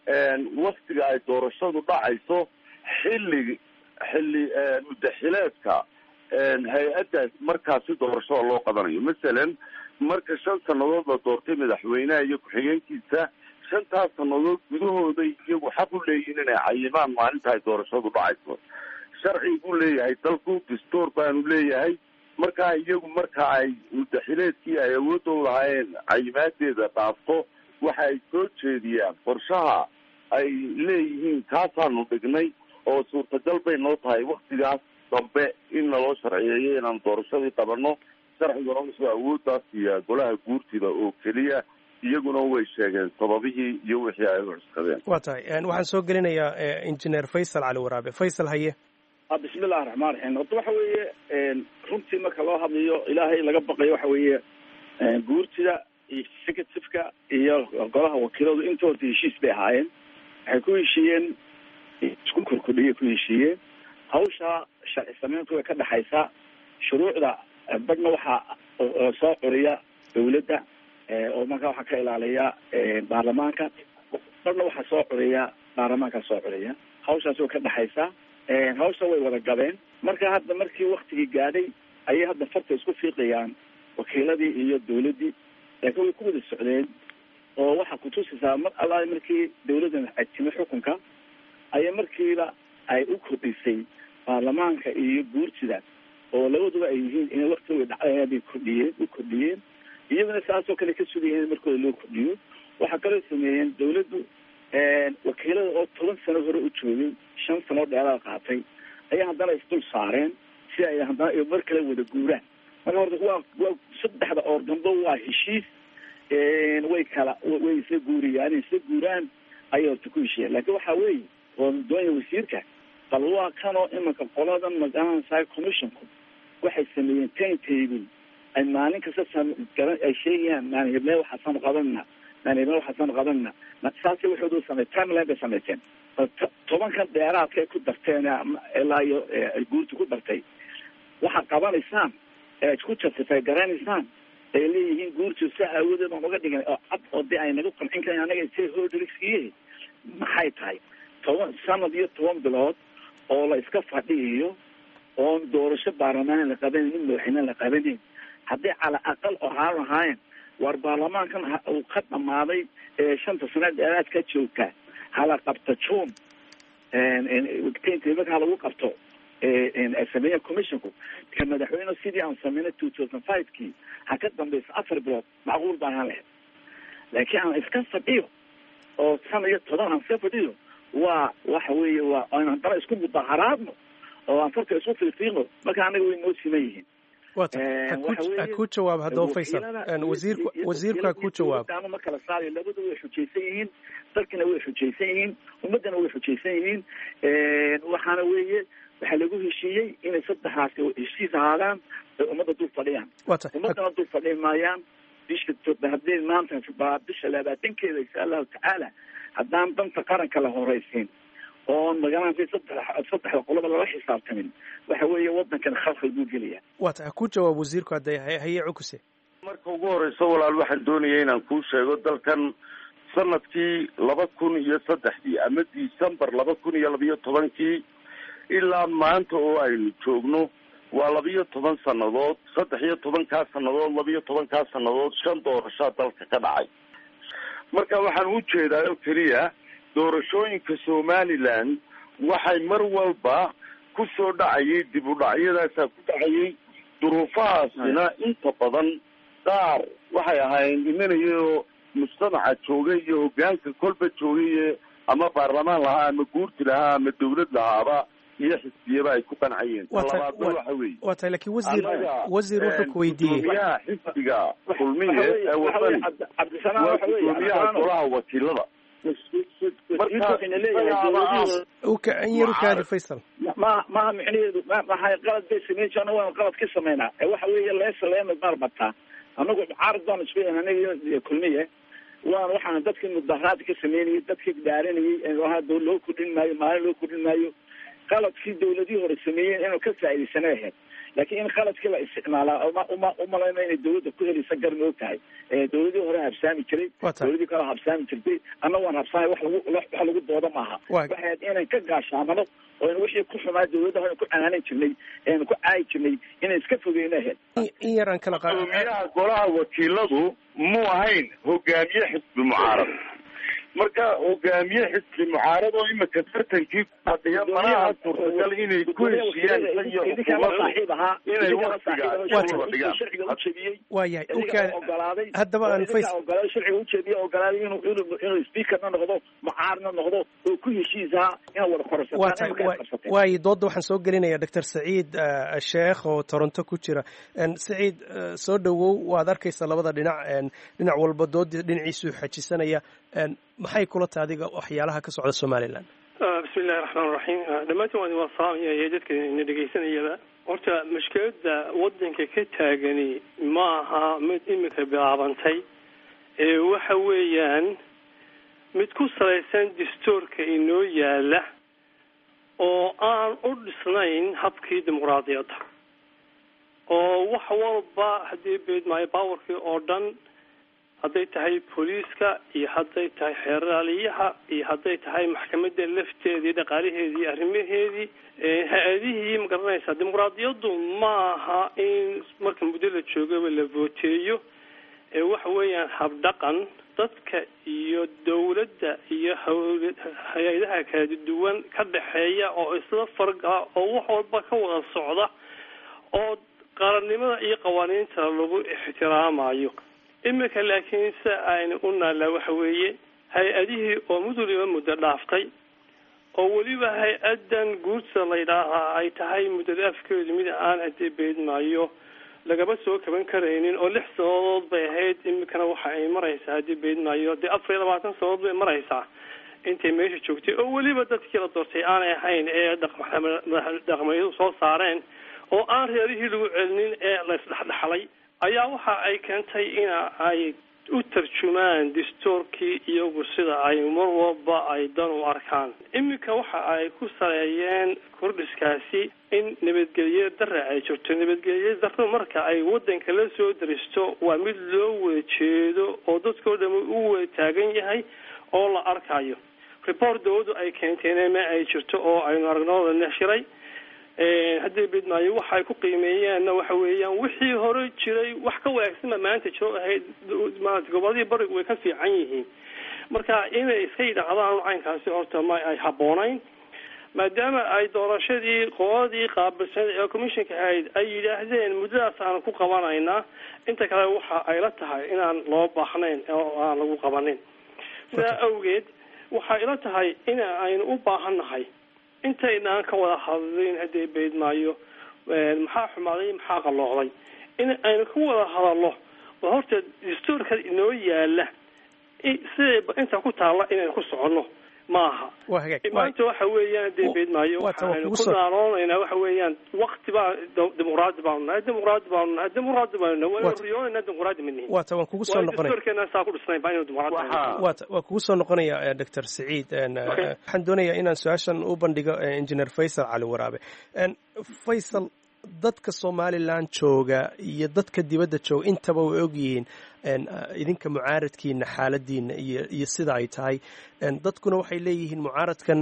waktiga ay doorashadu dhacayso xilli xilli muddaxileedka hay-addaas markaasi doorashada loo qabanayo masalan marka shan sannadood la doortay madaxweynaha iyo ku-xigeenkiisa shantaas sannadood gudahooda iyagu xaq u leeyihin inay cayimaan maalinta ay doorashadu dhacayso sharciguu leeyahay dalku dastuur baanu leeyahay markaa iyagu marka ay muddaxileedkii ay awoodda u lahaayeen cayimaadeeda dhaafto waxa ay soo jeediyaan qorshaha ay leeyihiin kaasaanu dhignay oo suurtagal bay noo tahay waktigaas dambe in naloo sharciyeeyo inaan doorashadii qabanno sharciguna wuxuu awooddaas iyo golaha guurtida oo keliya iyaguna way sheegeen sababihii iyo wixii ay u cuskadeen waa tahay waxaan soo gelinayaa engineer faysal cali waraabe faysal haye bismillahi raxmaan raxiim horta waxa weeye runtii marka loo hadlayo ilaahay laga baqayo waxa weeye guurtida iyo executiveka iyo golaha wakiiladu intooda heshiis bay ahaayeen waxay ku heshiiyeen isku korkodhiyay ku heshiiyeen hawsha sharci samayntu way ka dhexaysaa shuruucda badhna waxaa soo curiya dawladda oo markaa waxaa ka ilaaliya baarlamaanka badhna waxaa soo curiya baarlamaanka soo curiya hawshaas way ka dhexaysaa hawsha way wada gabeen marka hadda markii waktigii gaadhay ayay hadda farta isku fiiqayaan wakiiladii iyo dawladdii laakiin way ku wada socdeen oo waxaa kutusaysaa mar allahi markii dawladdan ay timi xukunka ayaa markiiba ay u kordhisay baarlamaanka iyo guurtida oo labaduba ay yihiin in waktiga dhacday bay kordhiyeen u kordhiyeen iyaguna saasoo kale ka sugayeen markooda loo kordhiyo waxaa kaloo sameeyeen dawladdu wakiilada oo toban sano hore u joogay shan sano dheeraad qaatay ayaa haddana isdul saareen si ay haddana mar kale wada guuraan marka horta waa waa saddexda oor dambe waa heshiis way kala way isla guuriyaan isla guuraan ayay horta ku heshiiyeen laakiin waxaa weeye oo doonaya wasiirka bal waa kanoo imanka qoladan magaranaysaa commissionku waxay sameeyeen time table ay maalin kasta garan ay sheegayaan maalin heblee waxaasaanu qabanna maalin heblee waxaasaanu qabanna saasay waxoodu samey timeline bay sameysteen tobankan dheeraadka ay ku darteen ilaa iyo ay guurta ku dartay waxaad qabanaysaan ee isku justify garanaysaan ay leeyihiin guurtu si aawadeed baan uga dhigan oo cad oo dee ay naga qancin karaan anaga stakeholderskiihi maxay tahay toban sanad iyo toban bilood oo la iska fadhiyo oon doorasho baarlamaan la qabanin in madaxweyne la qabanin haddii cala aqal oo haan lahaayeen war baarlamaankan uu ka dhamaaday ee shanta sanaad aad ka joogta hala qabto june wigtaynta markaa lagu qabto sameeya commissionku ka madaxweyne sidii aan sameynay two thousand five kii ha ka dambeysa afar bilood macquul baan ahaan lahayd laakiin aan iska fadhiyo oo sana iyo toban aan iska fadhiyo waa waxa weeye waa aan dara isku mudaharaadno oo aan farka isku fiifiino marka anaga way noo siman yihiin ku jawaab haddaba faysal wasiirku wasiirka ku jawaab ma kala saarayo labadu way xujaysan yihiin dalkina way xujaysan yihiin ummadana way xujaysan yihiin waxaana weeye waxaa lagu heshiiyey inay saddexaasi heshiis ahaadaan ay ummadda dul fadhiyaan ummadana dul fadhi maayaan bisha haddii maanta bisha labaatankeeda insha allahu tacaala haddaan danta qaranka la horeysiin oon magaalada saddex saddexda qoloba lala xisaabtamin waxa weeye wadankan khalkhal buu gelaya waa tahay ku jawaab wasiirku hadday haye cukuse marka ugu horeysa walaal waxaan doonaya inaan kuu sheego dalkan sanadkii laba kun iyo saddexdii ama december laba kun iyo labiyo tobankii ilaa maanta oo aynu joogno waa labiyo toban sannadood saddex iyo tobankaa sannadood labiyo tobankaa sannadood shan doorashaa dalka ka dhacay marka waxaan u jeedaa oo keliya doorashooyinka somaliland waxay mar walba ku soo dhacayay dib u dhacyadaasaa ku dhacayay duruufahaasina inta badan qaar waxay ahaayeen imanayao mujtamaca joogay iyo hogaanka kolba joogay ama baarlamaan lahaa ama guurti lahaa ama dawlad lahaaba iyo xisbiyaba ay ku qancayeen talabaadna waxa weeye waa tahay laakiin wasiir wasiir wuxuu ku weydiiyey gudoomiyaha xisbiga kulmiye ee wadani waa gudoomiyaha golaha wakiilada marka faysal ma maha micnaheedu maxay qalad bay sameyn jirna waan qalad ka sameynaa waxa weeye leesa leema marbataa anagu caarad baan isku anaga kulmiye waan waxaan dadkii mudaharaad ka sameynayay dadkii dhaaranayay waxa dawlad loo kudhin maayo maalin loo kudhin maayo qaladkii dawladii hore sameeyeen inuu ka faa'iideysanay laakiin in qaladkii la isticmaalaa uma uma umalayna inay dawladda ku helaysa gar ma ogtahay dawladii hore habsaami jiray dawladii kale habsaami jirtay anna waan habsaamay wax lagu wax lagu dooda maaha waxay inaan ka gaashaamano oo in wixii ku xumaa dawladda hore ku canaanan jirnay een ku caayi jirnay inay iska fogeynahay in yaraan kala qaado gudoomiyaha golaha wakiiladu mu ahayn hogaamiye xisbi mucaarad marka hogaamiye xisbi mucaarad oo imika tartankii fadhiya malaha suurtagal inay ku heshiiyaan iyo inay waqtiga waayahay haddaba aan sharciga ujeediya ogolaaday inuu inuu inuu speakerna noqdo mucaarna noqdo oo ku heshiisaa in wada kororsataan waayo doodda waxaan soo gelinayaa doctor saciid sheekh oo toronto ku jira saciid soo dhawow waad arkaysa labada dhinac dhinac walba doodda dhinaciisuu xajisanaya maxay kula tahay adiga waxyaalaha ka socda somaliland bismi illahi raxmaan raxiim dhammaantiin waan idin salaamaya iyo dadka ina dhegaysanayaba horta mushkiladda waddanka ka taagani ma aha mid imika bilaabantay ee waxa weeyaan mid ku salaysan dastuurka inoo yaala oo aan u dhisnayn habkii dimuqraadiyadda oo wax walba haddii beedmaayo baawarkii oo dhan hadday tahay booliiska iyo hadday tahay xeeraliyaha iyo hadday tahay maxkamadda lafteedii dhaqaalaheedii arrimaheedii hay-adihii ma garanaysaa dimuqraadiyaddu ma aha in marka muddo la joogaba la vooteeyo ee waxa weeyaan habdhaqan dadka iyo dawladda iyo hay-adaha kala duwan ka dhexeeya oo isla farga oo wax walba ka wada socda oo qarannimada iyo qawaaniinta lagu ixtiraamayo imika laakiin se ayna u naallaa waxa weeye hay-adihii oo muduliba muddo dhaaftay oo weliba hay-addan guurta la yidhaahaa ay tahay muddada afkeedu mid aan haddii beedmaayo lagaba soo kaban karaynin oo lix sanadood bay ahayd imikana waxa ay maraysaa haddii beedmaayo dee afar iyo labaatan sanadood bay maraysaa intay meesha joogtay oo weliba dadkii la doortay aanay ahayn ee dhaqmayadu soo saareen oo aan reerihii lagu celinin ee la isdhexdhexlay ayaa waxa ay keentay in ay u tarjumaan dastuurkii iyagu sida ay mar walba ay dan u arkaan. Iminka waxa ay ku saleeyeen kordhiskaasi in nabadgelyo darra ay jirto. Nabadgelyo darro marka ay wadanka la soo daristo waa mid loo weejeedo oo dadkoo dhan u weetaagan yahay oo la arkayo. Report dawladdu ay keenteen ma ay jirto oo ay aragnooda nashiray ee hadii bidmaayo waxay ku qiimeeyeen waxa weeyaan wixii hore jiray wax ka wanaagsan maanta jiro ahayd maanta gobolladii bariga way ka fiican yihiin marka inay iska yidhaahdaan caynkaasi horta ma ay haboonayn maadaama ay doorashadii qoodii qaabilsan ee commissionka ahayd ay yidhaahdeen muddadaas aan ku qabanaynaa inta kale waxa ay la tahay inaan loo baahnayn oo aan lagu qabanin sidaa awgeed waxa ila tahay in aynu u baahannahay intaynaan ka wada hadlin hadii beedmaayo maxaa xumaaday maxaa qalooday in aynu ka wada hadalno horta dastuurka inoo yaala sida inta ku taala inaan ku socono maaha maanta waxa weeyaan hadii beedmaayo waxaanu ku naaloonayna waxa weeyaan waqti baa dimuqraadi baa nahay dimuqraadi baa nahay dimuqraadi baa nahay waa riyoona dimuqraadi minni waa taan kugu soo noqonay dastuurkeena saa ku dhisnay baa inuu dimuqraadi waa waa kugu soo noqonaya Doctor Saciid waxaan doonayaa inaan su'aashan u bandhigo Engineer Faisal Cali Waraabe Faisal dadka Somaliland jooga iyo dadka dibadda jooga intaba way og yihiin idinka mucaaradkiina xaaladiina iyo iyo sida ay tahay dadkuna waxay leeyihiin mucaaradkan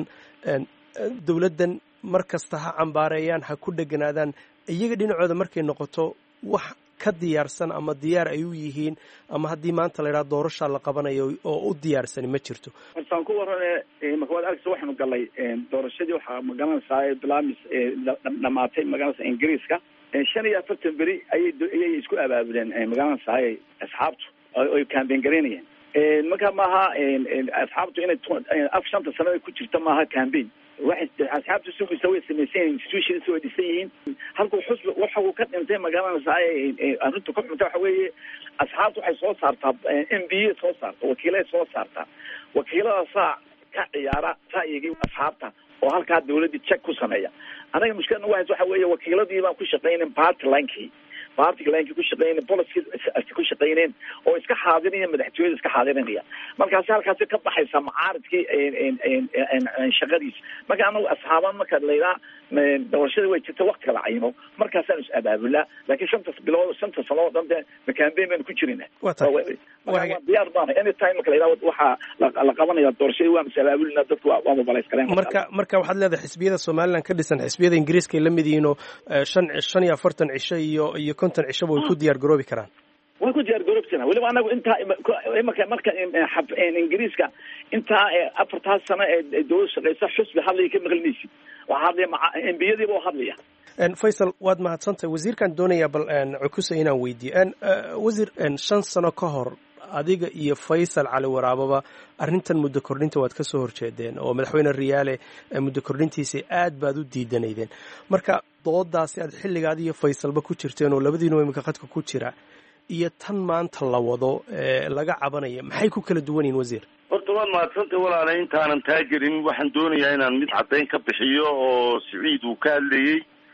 dawladdan markasta ha cambaareeyaan ha ku dheganaadaan iyaga dhinacooda markay noqoto wax ka diyaarsan ama diyaar ay u yihiin ama haddii maanta la yidhaha doorashaa la qabanayo oo u diyaarsani ma jirto hortaan ku warane markaad aragto waxaanu galay doorashadii waxaa magaranaysaa bilaamis dhamaatay magaranaysa ingiriiska shan iyo afartan beri ayay ayay isku abaabuleen magaranaysaa asxaabtu oy campaign garaynayeen marka maaha asxaabtu inay af shanta sano ay ku jirto maaha campaign waxay asxaabtu sugaysa way sameyseen institutions way dhisan yihiin halkuu xusb waxa uu ka dhintay magaranaysaa arrintu ka xunta waxa weeye asxaabtu waxay soo saartaa M B A soo saartaa wakiilay soo saartaa wakiilada saa ka ciyaara ra'yigii asxaabta oo halkaa dawladda check ku sameeya anaga mushkiladna waxa weeye wakiiladii baan ku shaqeynay party line-kii party line-kii ku shaqeynay policy ku shaqeyneen oo iska xaadiraya madaxtooyada iska xaadiraya markaas halkaas ka baxaysa mucaaradkii shaqadiis marka anagu asxaaban marka leeyahay doorashada way jirta waqti kala cayimo markaasaan is abaabulaa laakiin shanta bilood shanta sano dambe ma campaign baan ku jirina waa diyaar baan anytime marka leeyahay waxa la qabanaya doorashada waa masaabulina dadku waa mobilize kareen marka marka waxaad leedahay xisbiyada Soomaaliland ka dhisan xisbiyada Ingiriiska ay la mid yihiin oo shan shan iyo afartan cisho iyo iyo konton cisho way ku diyaar garoobi karaan way ku diyaar garoobsana waliba anagu inta marka marka Ingiriiska inta afartaas sano ee dawladda shaqeysa xusbi hadlay ka maqlinaysi waxa hadlay M B A-dii buu hadlaya en Faisal waad mahadsantahay wasiirkan doonaya bal en cukusa inaan weydiiyo en wasiir en shan sano ka hor adiga iyo Faisal Cali Waraababa arrintan muddo kordhinta waad ka soo horjeedeen oo madaxweyne Riyaale muddo kordhintiisa aad baad u diidanaydeen marka doodaasi aad xilligaad iyo Faisalba ku jirteen oo labadiina imika qadka ku jira iyo tan maanta la wado laga cabanayo maxay ku kala duwan yihiin wasiir horta waan mahadsantahay walaalahay intaanan taagerin waxaan doonayaa inaan mid caddayn ka bixiyo oo Saciid uu ka hadlayay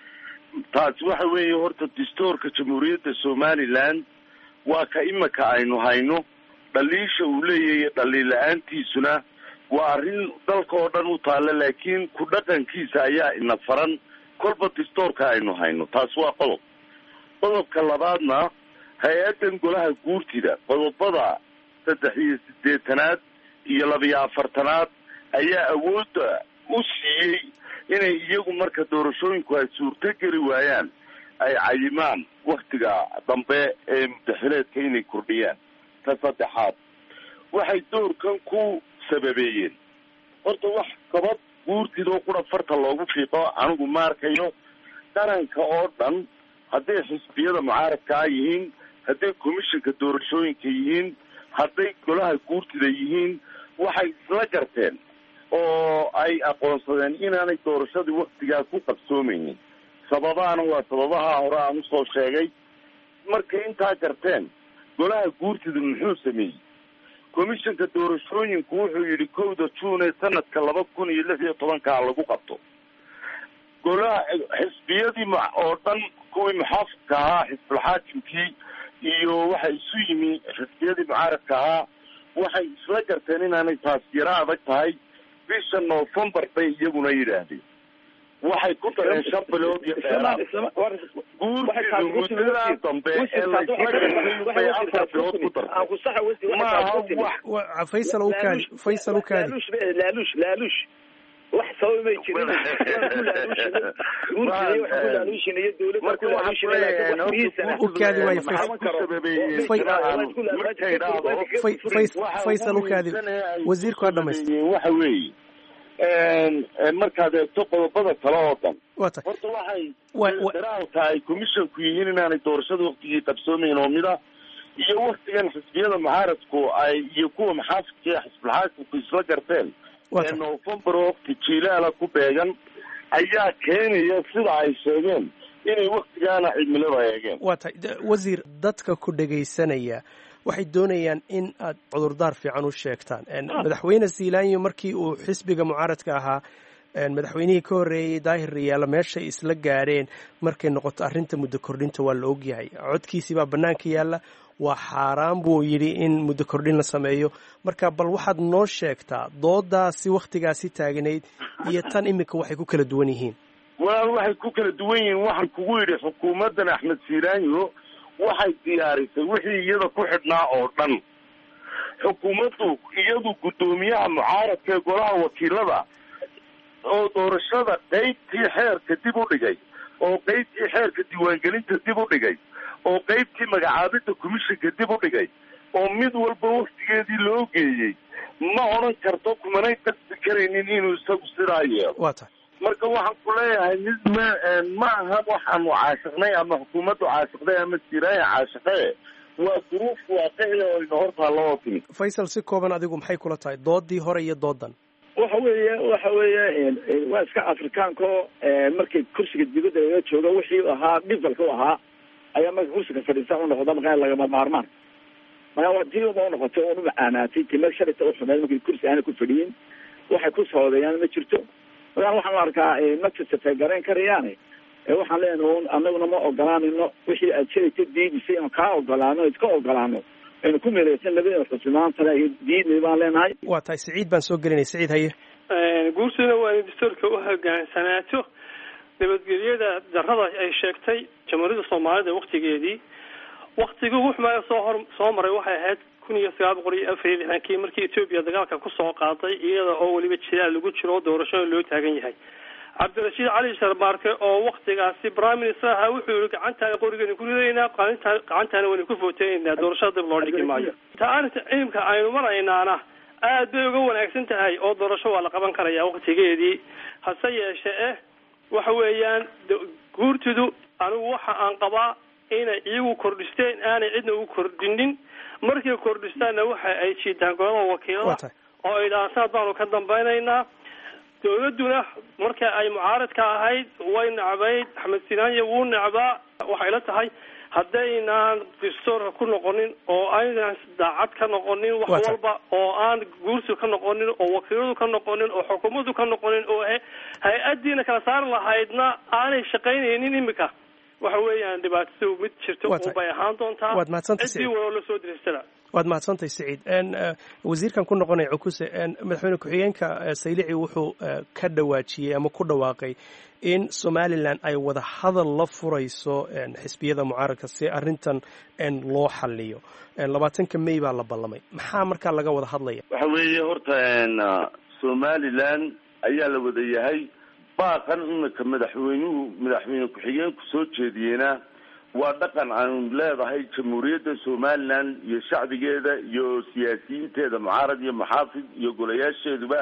taas waxa weeye horta dastuurka jamhuuriyadda Somaliland waa ka imika aynu hayno dhaliisha uu leeyahay dhaliil-la'aantiisuna waa arrin dalka oo dhan u taalla laakiin ku dhaqankiisa ayaa ina faran kolba dastuurka aynu hayno taas waa qodob qodobka labaadna hay-addan golaha guurtida qodobada saddex iyo siddeetanaad iyo labiyo afartanaad ayaa awoodda u siiyey inay iyagu marka doorashooyinku ay suurto geli waayaan ay cayimaan waktiga dambe ee muddaxileedka inay kordhiyaan ta saddexaad waxay doorkan ku sababeeyeen horta wax gabad guurtidoo qura farta loogu fiiqo anigu ma arkayo qaranka oo dhan hadday xisbiyada mucaaradkaa yihiin hadday commissionka doorashooyinka yihiin hadday golaha guurtida yihiin waxay isla garteen oo ay aqoonsadeen inaanay doorashadii waktigaa ku qabsoomaynin sababaana waa sababaha hore aan usoo sheegay markay intaa garteen golaha guurtida muxuu sameeyey commissionka doorashooyinku wuxuu yidhi kowda juun ee sanadka laba kun iyo lix iyo tobankaa lagu qabto golaha xisbiyadii oo dhan kuwii muxaafidka ahaa xisbulxaakimkii iyo waxay isu yimi xisbiyadii mucaaradka ahaa waxay isla garteen inaanay taas yaro adag tahay bisha November bay iyaguna yidhaahdeen waxay ku dareen shan bilood iyo dheeraad guurtidaa dambe ee la isla gartay bay afar bilood ku dartay faysal u kaadi faysal u kaadi laaluush laaluush wax sabab may jirin faysal u kaadi wasiirku ha dhamaystay waxa weeye markaad eegto qodobada kale oo dhan horta waxay daraalka ay commissionku yihiin inaanay doorashada waktigii qabsoomayn oo mida iyo waktigan xisbiyada mucaaradku ay iyo kuwa maxaafidka xisbulxaakimku isla garteen ee November waqti jiilaala ku beegan ayaa keenaya sida ay sheegeen inay waktigaana cimilada eegeen waata wasiir dadka ku dhagaysanaya waxay doonayaan in aad cudurdaar fiican u sheegtaan madaxweyne Siilaanyo markii uu xisbiga mucaaradka ahaa madaxweynihii ka horeeyay Daahir Riyaalo meesha isla gaareen markay noqoto arrinta muddo kordhinta waa la ogyahay codkiisii baa banaanka yaala waa xaaraan buu yidhi in muddo kordhin la sameeyo marka bal waxaad noo sheegtaa doodaasi wakhtigaasi taaganayd iyo tan imika waxay ku kala duwan yihiin walaal waxay ku kala duwan yihiin waxaan kugu yidhi xukuumaddan Axmed Siilaanyo waxay diyaarisay wixii iyada ku xidhnaa oo dhan xukuumaddu iyadu guddoomiyaha mucaaradka ee golaha wakiilada oo doorashada qaybtii xeerka dib u dhigay oo qaybtii xeerka diiwaangelinta dib u dhigay oo qaybtii magacaabidda commissionka dib u dhigay oo mid walba waktigeedii loo geeyey ma odhan karto kumanay qasbi karaynin inuu isagu sidaa yeelo marka waxaan ku leeyahay mid ma ma aha waxaanu caashiqnay ama xukuumaddu caashiqday ama Siilaanyo caashiqee waa duruuf waaqici oo ina hortaa loo timi faysal si kooban adigu maxay kula tahay doodii hore iyo doodan waxa weeye waxa weeye waa iska afrikaanko markay kursiga dibadda laga joogo wixii ahaa dhibalka u ahaa ayaa marka kursiga fadhiisan u noqda markaa lagama maarmaan marka waa diiba u noqotay oo u macaanaatay timir sharita u xumeed markii kursi aana ku fadhiyin waxay ku soodeeyaan ma jirto marka waxaan arkaa ma jirta garan karayaan waxaan leenahay annaguna ma ogolaanino wixii aad jirta diidisay oo ka ogolaano iska ogolaano in ku meeleysan labada xusmaantana iyo diidnay baan leenahay waa tahay Saciid baan soo gelinay Saciid haye guursina waa in dastuurka u hoggaansanaato nabadgelyada darrada ay sheegtay jamhuuriyadda Soomaalida waqtigeedii waqtigu wuxuu soo hor soo maray waxay ahayd kun iyo sagaal boqol iyo afar iyo lixdan markii Ethiopia dagaalka ku soo qaaday iyada oo waliba jiraa lagu jiro doorasho loo taagan yahay Cabdirashiid Cali Sharmaarke oo waqtigaasi Prime Minister ah wuxuu yiri gacanta qoriga ku ridaynaa qaalinta gacantana way ku footeynaa doorashada dib loo dhigi maayo taariikhda ciimka aynu maraynaana aad bay uga wanaagsan tahay oo doorasho waa la qaban karayaa waqtigeedii hase yeeshee waxa weeyaan guurtidu anigu waxa aan qabaa inay iyagu kordhisteen aanay cidna u kordhinin markii kordhistaana waxa ay jiitaan golaha wakiilada oo ay dhaasad baanu ka dambaynaynaa dowladuna marka ay mucaaradka ahayd way nacbayd Axmed Siilaanyo wuu nacbaa waxay la tahay haddaynan dastuurka ku noqonin oo aynan daacad ka noqonin wax walba oo aan guursi ka noqonin oo wakiiladu ka noqonin oo xukuumaddu ka noqonin oo hay-adiina kala saar lahaydna aanay shaqaynaynin imika waxa weeyaan dhibaatadu mid jirto oo bay ahaan doontaa waad mahadsantahay cidii wada la soo diristada waad mahadsantahay Saciid een wasiirkan ku noqonay Cukuse een madaxweyne ku-xigeenka Saylici wuxuu ka dhawaajiyay ama ku dhawaaqay in Somaliland ay wada hadal la furayso een xisbiyada mucaaradka si arrintan een loo xalliyo een labaatanka May baa la ballamay maxaa markaa laga wada hadlaya waxa weeye horta een Somaliland ayaa la wada yahay baaqan imika madaxweynuhu madaxweyne ku-xigeenku soo jeediyena waa dhaqan aan leedahay jamhuuriyadda Somaliland iyo shacbigeeda iyo siyaasiyiinteeda mucaarad iyo maxaafid iyo golayaasheeduba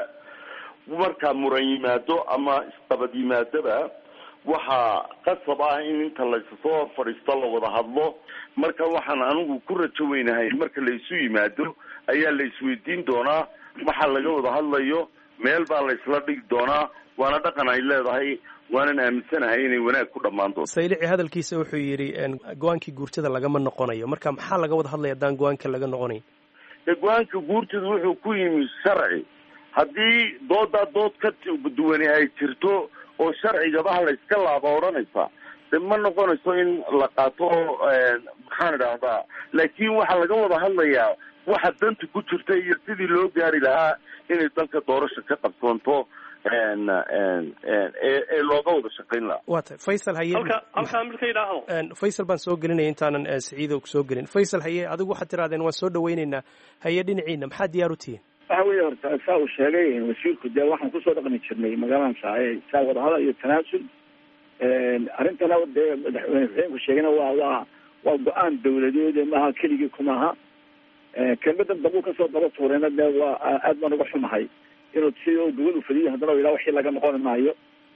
marka muran yimaado ama isqabad yimaadaba waxaa qasab ah in inta la soo fadhiisto la wada hadlo marka waxaan anigu ku rajo weynahay marka la isu yimaado ayaa la isweydiin doonaa waxa laga wada hadlayo meel baa la isla dhigi doonaa waana dhaqan ay leedahay waanan aaminsanahay inay wanaag ku dhammaan doonto Saylici hadalkiisa wuxuu yidhi go-aankii guurtada lagama noqonayo marka maxaa laga wada hadlaya haddaan go-aanka laga noqonayn go-aanka guurtada wuxuu ku yimi sharci haddii doodaa dood ka duwani ay jirto oo sharcigabaha la iska laaba odhanaysa de ma noqonayso in la qaato maxaan idhaahdaa laakiin waxaa laga wada hadlayaa waxa danta ku jirta iyo sidii loo gaari lahaa inay dalka doorasho ka qabsoonto ee looga wada shaqayn lahaa. waa tahay faysal haye halka halkaa marka yidhaahdo faysal baan soo gelinaya intaanan siciido soo gelin. faysal haye adigu waxaad tirahdeen waan soo dhawaynaynaa haye dhinaciina maxaa diyaar u tihiin? waxa weeye horta saa uu sheegay wasiirku dee waxaan kusoo dhaqmi jirnay magaaladan saaye saa wadahadal iyo tanaasul arrintana dee madaxweyne xuseenku sheegayna waa waa waa go-aan dawladeed maaha keligii kumaha kelmadan dabuu kasoo daba tuurayna dee waa aad baan uga xumahay inuu si gobol ufadiyay haddana ilaa wixii laga noqon maayo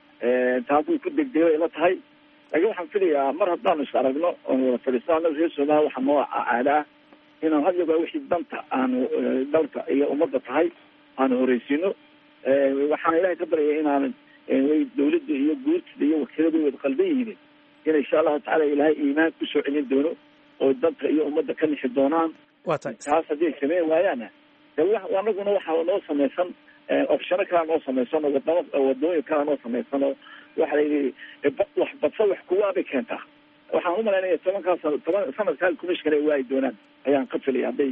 taasuu ku degdegay ila tahay laakiin waxaan filayaa mar haddaanu is aragno oon wada fadhiisano reer Soomaaliya waxaa noo caadaa inaan had iyo wixii danta aanu dalka iyo ummadda tahay aanu horeysiino waxaan ilaahay ka baryay inaan way dawladda iyo guurtida iyo wakiiladu wada qaldan yihiin in insha allahu tacaala ilaahay iimaan kusoo celin doono oo dalka iyo ummadda ka nixi doonaan. waa tahay taas haddii sameyn waayaana anaguna waxaa noo samaysan opshano kala noo samaysan oo wadamo wadooyin kala noo samaysan oo waxa la yidhi wax badsa wax kuwaabay keentaa. waxaan u malaynaya tobankaas toban sanadkaa kumishkan ay waayi doonaan ayaan ka filaya hadday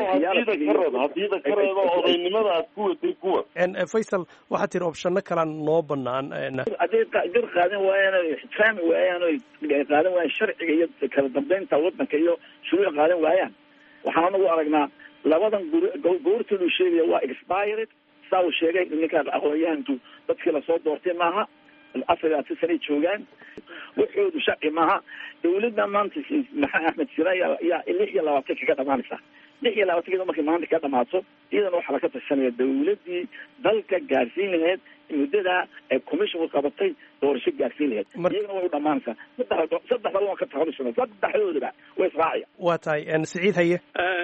hadiida ka reebo odaynimada aad ku watay kuwa faysal waxaa tiri opshano kala noo banaan hadday dir qaadan waayaan ixtiraami waayaan oy qaadan waayaan sharciga iyo kala dambeynta wadanka iyo shuruuc qaadan waayaan waxaan anagu aragnaa labadan goortoodu sheegaya waa expired saa uu sheegay ninkaan aqoonyahanku dadkii lasoo doortay maaha afar iyo sanay joogaan wuxuudu sharci maaha. dawladda maanta maxaa axmed sira yaa lix iyo labaatan kaga dhamaanaysa lix iyo labaatan markay maanta ka dhamaato iyadana waxaa laga tashanaya dawladdii dalka gaarsiin lahayd muddada ay commission qabatay doorasho gaarsiin lahayd iyagana way u dhamaanaysaa saddex saddex waan ka taqalusana saddexdoodaba way israacaya. waa tahay siciid haye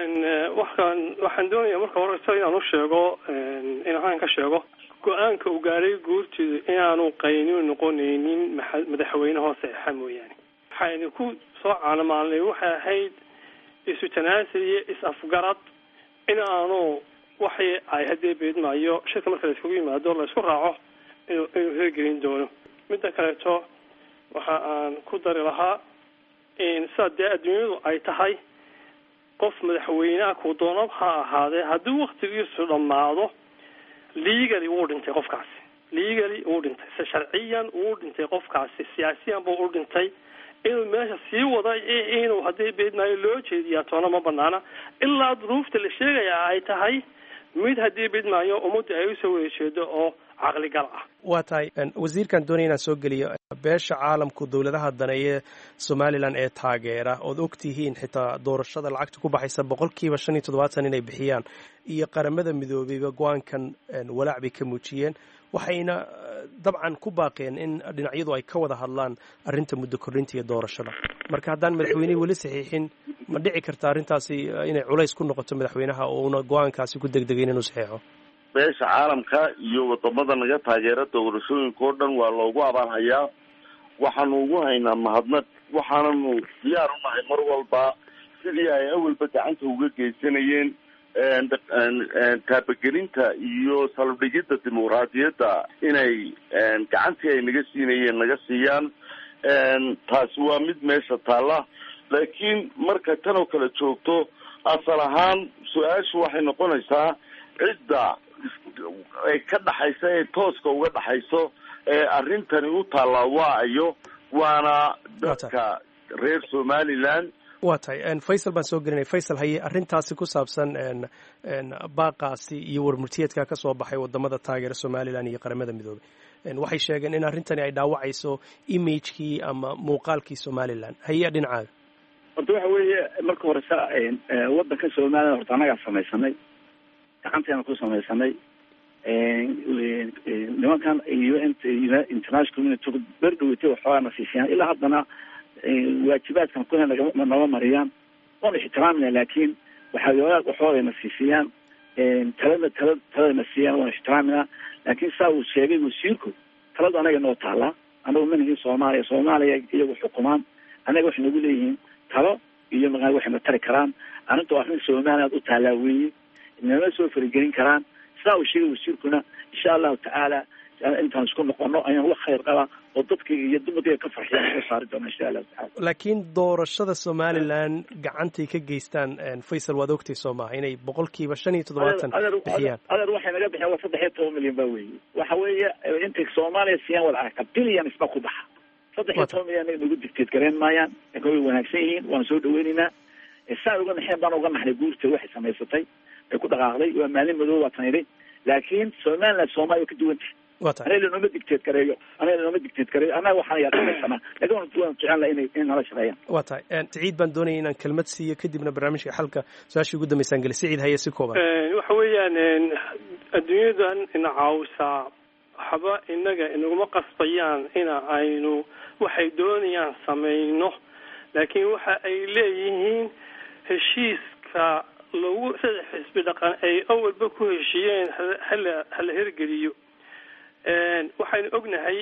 waxaan waxaan doonayaa marka hore inaan u sheego inaan ka sheego go-aanka uu gaaray guurtidu inaanu qaynuun noqonaynin madaxweyne hoose exa mooyaane waxaynu ku soo caanamaalnay waxay ahayd isu tanaasul iyo is-afgarad in aanu waxay ay haddee beedmaayo shirka marka la iskugu yimaado la isku raaco inuu inuu hirgelin doono. midda kaleeto waxa aan ku dari lahaa in sidaa dee adduunyadu ay tahay qof madaxweyneha ku doonab ha ahaadee haddii waktigiisu dhammaado legally wuu dhintay qofkaasi legally wuu dhintay se sharciyan wuu dhintay qofkaasi siyaasiyan buu u dhintay inuu meesha sii wada inuu haddii beedmaayo loo jeediyaa toona ma banaana ilaa duruufta la sheegayaa ay tahay mid haddii beedmaayo ummadda ay usoo wada jeedo oo caqligal ah. waa tahay wasiirkan doonaya inaan soo geliyo beesha caalamku dawladaha daneeye somalilan ee taageera ood ogtihiin xitaa doorashada lacagta ku baxaysa boqolkiiba shan iyo toddobaatan inay bixiyaan iyo qaramada midoobeyba go-aankan walaac bay ka muujiyeen waxayna dabcan ku baaqeen in dhinacyadu ay ka wada hadlaan arrinta muddo kordhinta iyo doorashada. marka haddaan madaxweynihii weli saxiixin ma dhici karta arrintaasi inay culays ku noqoto madaxweynaha oo una go-aankaasi ku degdegayn inuu saxiixo? beesha caalamka iyo wadamada naga taageera doorashooyinka oo dhan waa loogu abaanhayaa waxaanu ugu haynaa mahadnaq waxaananu diyaar u nahay mar walba sidii ay awalba gacanta uga geysanayeen taabagelinta iyo salbdhigidda dimuqraadiyadda inay gacantii ay naga siinayeen naga siiyaan. taasi waa mid meesha taalla laakiin marka tan oo kale joogto asal ahaan su-aashu waxay noqonaysaa cidda ay ka dhaxaysa ee tooska uga dhaxayso ee arrintani u taallaa waa ayo waana dadka reer somaliland. waa tahay faysal baan soo gelinay. faysal haye arrintaasi ku saabsan baaqaasi iyo warmurtiyeedka ka soo baxay wadamada taageera somalilan iyo qaramada midoobey waxay sheegeen in arrintani ay dhaawacayso imagekii ama muuqaalkii somalilan haye dhinacaaga. horta waxa weeye marka hore sa wadanka somalilan horta annagaa samaysanay gacanteena ku samaysanay nimankan international community berdhaweytay waxoogaa na siisiyaan ilaa haddana waajibaadkan kuna naga mariyaan oon ixtiraamina laakiin waxaa waxooga na siisiyaan talada tala talada na siiyaan waan ixtiraamina laakiin saa uu sheegay wasiirku talada anaga noo taallaa anagu manihii soomaaliya soomaaliya iyagu xukumaan anaga waxay nagu leeyihiin talo iyo maaa waxayna tari karaan arrinta waa arrin somaliland u taallaa weeye inama soo faragelin karaan saa uu sheegay wasiirkuna insha allahu tacaala intaan isku noqono ayaan wax khayr qaba oo dadkii iyo dumarkii ka farxiyaan ka saari doona insha Allah taala. laakiin doorashada Somaliland gacantay ka geystaan Faysal waad ogtay Soomaa inay boqolkiiba shan iyo toddobaatan bixiyaan adar waxay naga bixiyaan waa saddex iyo toban milyan baa weeye waxa weeye inta Soomaaliya siiyaan wada arka bilyan isba ku baxa saddex iyo toban milyan ay nagu digteed gareen maayaan ee way wanaagsan yihiin waan soo dhaweynaynaa isaa uga naxeen baan uga naxay guurta waxay samaysatay ee ku dhaqaaqday waa maalin madow waa tanay laakiin Soomaaliland Soomaaliya ka duwan tahay أنا لو ما دكتور كريو أنا لو ما دكتور كريو أنا وحنا يا سما لكن أنتوا تعلنا إن إن هذا شيء واتاي تعيد بندوني إن كلمة سيء كدي من برنامج حلقة ساشي قدام يسانجل سعيد هي سكوبا وحويا إن الدنيا ده إن عاوسة حبا إنك إنه ما قصيان إن عينه وحيدوني سمينه لكن وح إليهين هشيس ك لو حسب دقن أي أول بكو هشيين هلا هلا هرجليو waxaynu ognahay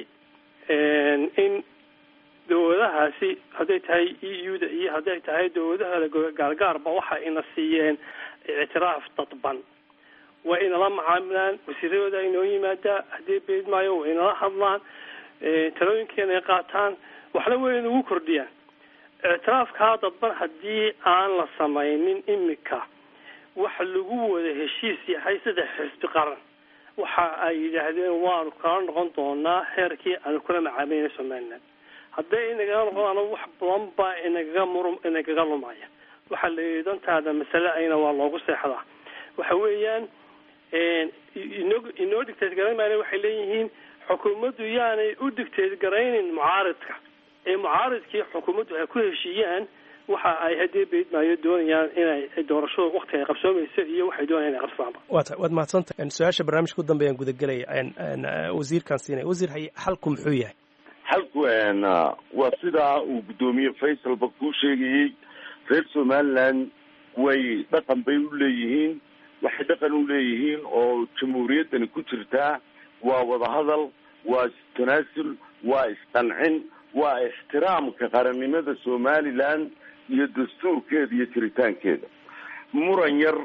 in dowladahaasi hadday tahay E U-da iyo hadday tahay dowladaha gaargaarba waxa ina siiyeen ictiraaf dadban waa inala macaamilaan wasiiradooda inoo yimaadaa haddii beedmaayo waa inala hadlaan talooyinkeena ay qaataan waxna way inugu kordhiyaan ictiraafkaa dadban haddii aan la samaynin imika waxa lagu wada heshiis yahay saddex xisbi qaran waxa ay yidhaahdeen waanu kala noqon doonaa heerkii aanu kula macaamilayna Somaliland hadday inaga noqdaan wax badan baa inaga murum inaga lumaya waxa la yidhaahdaa mas'ala ayna waa loogu seexdaa waxa weeyaan een inoo dictate gareeyay waxay leeyihiin xukuumaddu yaanay u dictate gareynin mucaaradka ee mucaaradkii xukuumaddu ay ku heshiiyaan waxa ay hadii beed maayo doonayaan inay doorasho waqti ay qabsoomayso iyo waxay doonayaan inay qabsadaan waata wad maadsanta in su'aasha barnaamijka u dambeeyaan guda galay aan wasiirkan siinay wasiir hay xalku muxuu yahay xalku aan waa sida uu gudoomiye Faysal ba ku sheegay reer Somaliland way dhaqan bay u leeyihiin waxay dhaqan u leeyihiin oo jamhuuriyaddan ku jirta waa wada hadal waa tanaasul waa isqancin waa ixtiraamka qarannimada Somaliland iyo dastuurkeeda iyo jiritaankeeda muran yar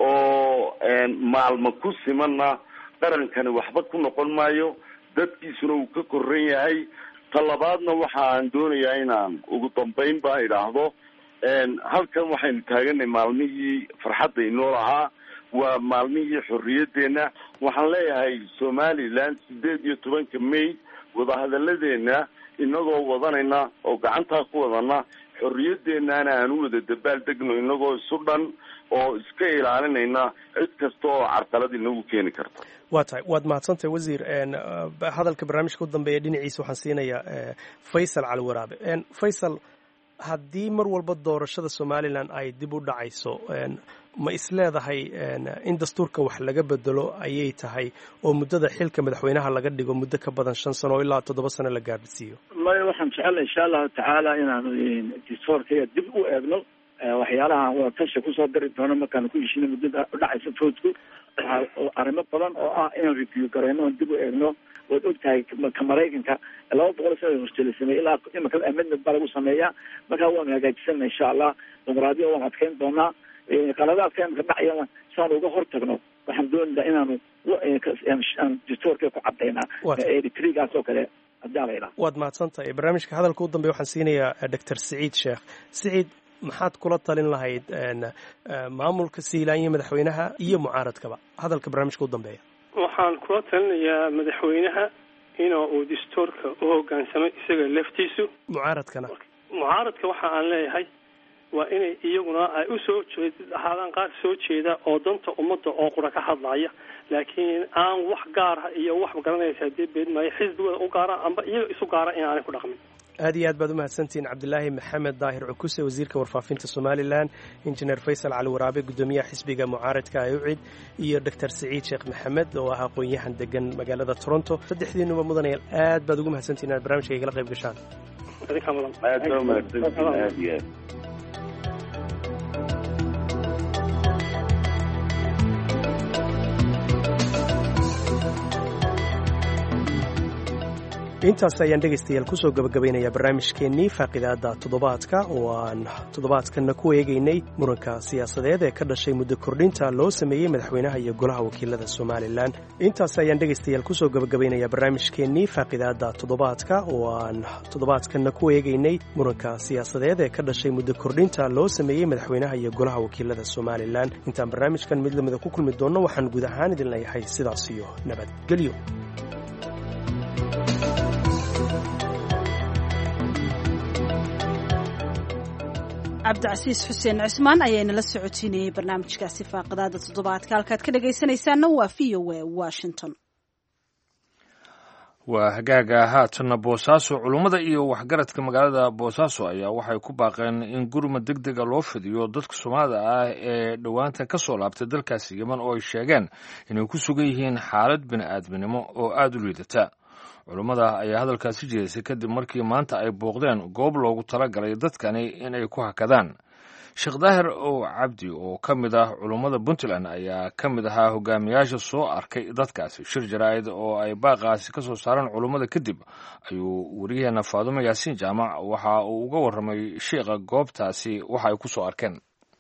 oo maalmo ku simanna qarankani waxba ku noqon maayo dadkiisuna uu ka koran yahay talabaadna waxa aan doonayaa inaan ugu dambeyn baa idhaahdo halkan waxaynu taaganay maalmihii farxadda inoo lahaa waa maalmihii xorriyaddeena waxaan leeyahay Somaliland sideed iyo tobanka May wadahadalladeena inagoo wadanayna oo gacantaa ku wadana xorriyadeenana aan u wada dabaal degno inagoo isu dhan oo iska ilaalinayna cid kasta oo carqalad inagu keeni karta waa tahay waad mahadsantahay wasiir hadalka barnaamijka u dambeeya dhinaciisa waxaan siinayaa Faysal Cali Waraabe Faysal haddii mar walba doorashada Somaliland ay dib u dhacayso ma isleedahay in dastuurka wax laga bedelo ayay tahay oo muddada xilka madaxweynaha laga dhigo muddo ka badan shan sano ilaa toddoba sano la gaarsiiyo ma waxaan jecelahay insha Allah taala inaanu dastuurka dib u eegno waxyaalaha waa tasha ku soo dari doono markaan ku heshiino muddada u dhacaysa foodku arrimo badan oo ah in review gareyno dib u eegno wad ogtahay ka Mareykanka laba boqol sano hoostelisay ilaa imika amendment baa lagu sameeyaa marka waan hagaajisanaa insha Allah dimuqraadiyo waan adkeyn doonaa qaladaadkan ka dhacayana saan uga hortagno waxaan doonayaa inaanu aan dastuurka ku cadeynaa ee trigaas oo kale hadaalayna waad mahadsantahay barnaamijka hadalka u dambeeya waxaan siinayaa Doctor Saciid Sheekh Saciid maxaad kula talin lahayd maamulka Siilaanya madaxweynaha iyo mucaaradkaba hadalka barnaamijka u dambeeya waxaan kula talinayaa madaxweynaha inuu uu dastuurka u hoggaansamo isaga laftiisu mucaaradkana mucaaradka waxa aan leeyahay waa inay iyaguna ay u soo jeedaan qaar soo jeeda oo danta ummadda oo qura ka hadlaya laakiin aan wax gaar ah iyo wax garanaysa hadii beed maayo xisbigooda u gaara amba iyaga isu gaara in aanay ku dhaqmin aad iyo aad baad u mahadsantihiin Cabdilaahi Maxamed Daahir Cukuse wasiirka warfaafinta Somaliland Engineer Faysal Cali Waraabe gudoomiyaha xisbiga mucaaradka ay u cid iyo Doctor Saciid Sheekh Maxamed oo ah aqoon-yahan degan magaalada Toronto saddexdiinuba mudanayaal aad baad ugu mahadsantihiin inaad barnaamijka kala qayb gashaan aad baad u mahadsantihiin aad iyo aad intaas ayaan dhegaystayaal kusoo gabagabaynayaa barnaamijkeennii faaqidaadda toddobaadka oo aan toddobaadkanna ku eegaynay muranka siyaasadeed ee ka dhashay muddo kordhinta loo sameeyey madaxweynaha iyo golaha wakiilada somalilan intaas ayaan dhegaystayaal kusoo gabagabaynayaa barnaamijkeennii faaqidaadda toddobaadka oo aan toddobaadkanna ku eegaynay muranka siyaasadeed ee ka dhashay muddo kordhinta loo sameeyey madaxweynaha iyo golaha wakiilada somalilan intaan barnaamijkan mid lamida ku kulmi doonno waxaan guud ahaan idin leeyahay sidaas iyo nabadgelyo. cabdicasiis xuseen cismaan ayaana la socotiinayay barnaamijkaasi faaqidaada toddobaadka halkaad ka dhagaysanaysaanna waa v o a washington. waa hagaaga haatanna boosaaso culummada iyo waxgaradka magaalada boosaaso ayaa waxay ku baaqeen in gurmad deg dega loo fidiyo dadka soomaalida ah ee dhowaanta ka soo laabtay dalkaasi yeman oo ay sheegeen inay ku sugan yihiin xaalad bini'aadminimo oo aada u liidata. culummada ayaa hadalkaasi jeedisay kadib markii maanta ay booqdeen goob loogu talagalay dadkani in ay ku hakadaan. sheekh daahir ow cabdi oo ka mid ah culummada puntland ayaa ka mid ahaa hogaamiyaasha soo arkay dadkaasi shir jaraa'id oo ay baaqaasi ka soo saareen culummada kadib ayuu wariyaheena faadumo yaasiin jaamac waxa uu uga warramay sheekha goobtaasi waxa ay ku soo arkeen.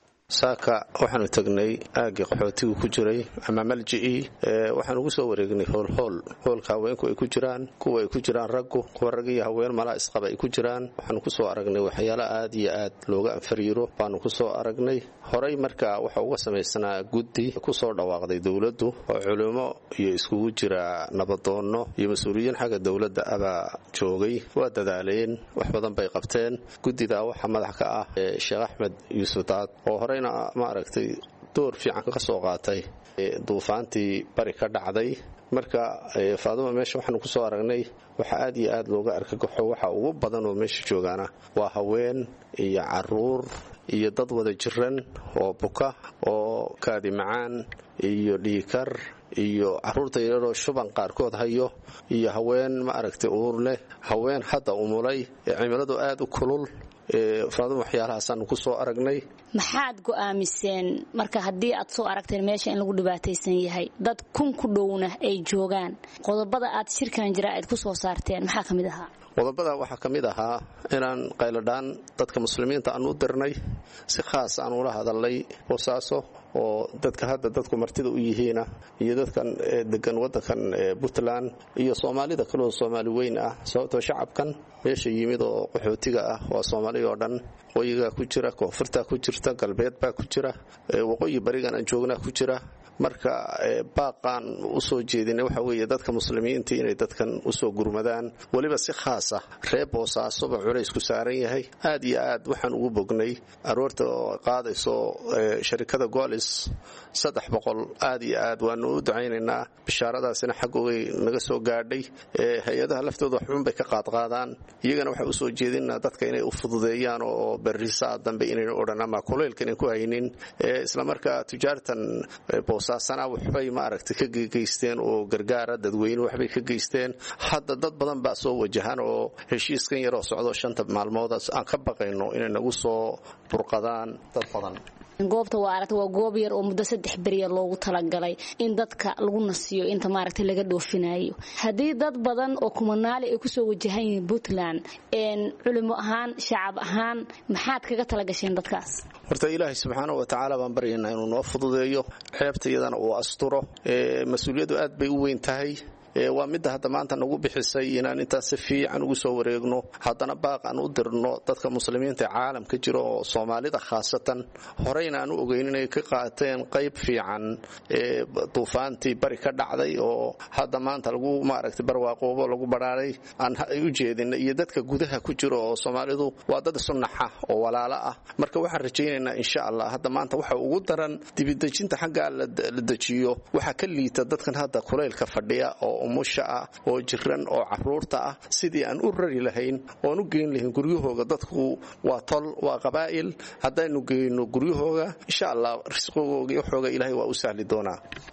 saaka waxaanu tagnay aagii qaxootigu ku jiray ama malji'ii waxaan ugu soo wareegnay hoolhool hoolka haweenku ay ku jiraan kuwa ay ku jiraan raggu kuwa rag iyo haween malaa isqaba ay ku jiraan waxaanu ku soo aragnay waxyaalo aad iyo aad looga anfariiro baanu ku soo aragnay horey markaa waxa uga samaysanaa guddi ku soo dhawaaqday dowladdu oo culimo iyo iskugu jira nabadoonno iyo mas-uuliyiin xagga dowladda abaa joogay waa dadaaleen wax badan bay qabteen guddidaa waxaa madax ka ah sheekh axmed yuusuf daad oo horey ma aragtay door fiican ka soo qaatay duufaantii bari ka dhacday marka faaduma meesha waxaanu ku soo aragnay waxa aad iyo aad looga argagaxo waxa ugu badan oo meesha joogaana waa haween iyo caruur iyo dad wada jiran oo buka oo kaadi macaan iyo dhiikar iyo caruurta yaroo shuban qaarkood hayo iyo haween ma aragtay uur leh haween hadda umulay cimiladu aad u kulul faaduma waxyaalahaasaan ku soo aragnay. maxaad go'aamiseen marka haddii aad soo aragteen meesha in lagu dhibaataysan yahay dad kun ku dhowna ay joogaan qodobada aad shirkan jaraa'id ku soo saarteen maxaa ka mid ahaa? qodobada waxaa ka mid ahaa inaan qayladhaan dadka muslimiinta aan u dirnay si khaas aan ula hadalnay boosaaso oo dadka hadda dadku martida u yihiina iyo dadkan degan waddankan puntland iyo soomaalida kaloo soomaali weyn ah sababtoo shacabkan meesha yimid oo qaxootiga ah waa soomaali oo dhan waqooyigaa ku jira koonfurtaa ku jirta galbeed baa ku jira waqooyi barigan aan joognaa ku jira marka baaqaan u soo jeedinay waxa weeye dadka muslimiinta inay dadkan u soo gurmadaan waliba si khaas ah reer boosaaso ba culays ku saaran yahay aad iyo aad waxaan ugu bognay aroorta oo qaadayso sharikada golis saddex boqol aad iyo aad waanu u ducaynaynaa bishaaradaasina xaggooday naga soo gaadhay hay-adaha laftooda waxun bay ka qaadqaadaan iyagana waxaa u soo jeedinaa dadka inay u fududeeyaan oo berrisaa dambe inaynu odhan ama kuleylka inay ku haynin islamarkaa tujaartan boosaasana waxbay maaragtay ka geysteen oo gargaara dadweyne waxbay ka geysteen hadda dad badan baa soo wajahan oo heshiiskan yaroo socdo shanta maalmood aan ka baqayno inay nagu soo burqadaan dad badan. goobta waa aragtay waa goob yar oo muddo saddex beriya loogu talagalay in dadka lagu nasiyo inta maaragtay laga dhoofinayo haddii dad badan oo kumanaali ay kusoo wajahan yihiin puntland culimo ahaan shacab ahaan maxaad kaga talagasheen dadkaas? horta ilaahay subxaana wa tacaala baan baryaynaa inuu noo fududeeyo ceebta iyadana uu asturo mas-uuliyaddu aad bay u weyn tahay waa midda hadda maanta nagu bixisay inaan intaas si fiican ugu soo wareegno haddana baaq aan u dirno dadka muslimiinta ee caalamka jira oo soomaalida khaasatan horeyna aan u ogeyn inay ka qaateen qayb fiican ee duufaantii bari ka dhacday oo hadda maanta lagu maaragtay barwaaqoobo lagu baraaray aan u jeedin iyo dadka gudaha ku jira oo soomaalidu waa dad sunnaxa oo walaalo ah marka waxaan rajaynaynaa insha Allah hadda maanta waxa ugu daran dibidejinta xagga la dejiyo waxa ka liita dadkan hadda kuleylka fadhiya oo umusha ah oo jiran oo caruurta ah sidii aan u rari lahayn oo u geyn lahayn guryahooga dadku waa tol waa qabaa'il haddaynu geyno guryahooga insha Allah risqooga iyo xooga Ilaahay waa u sahli doonaa.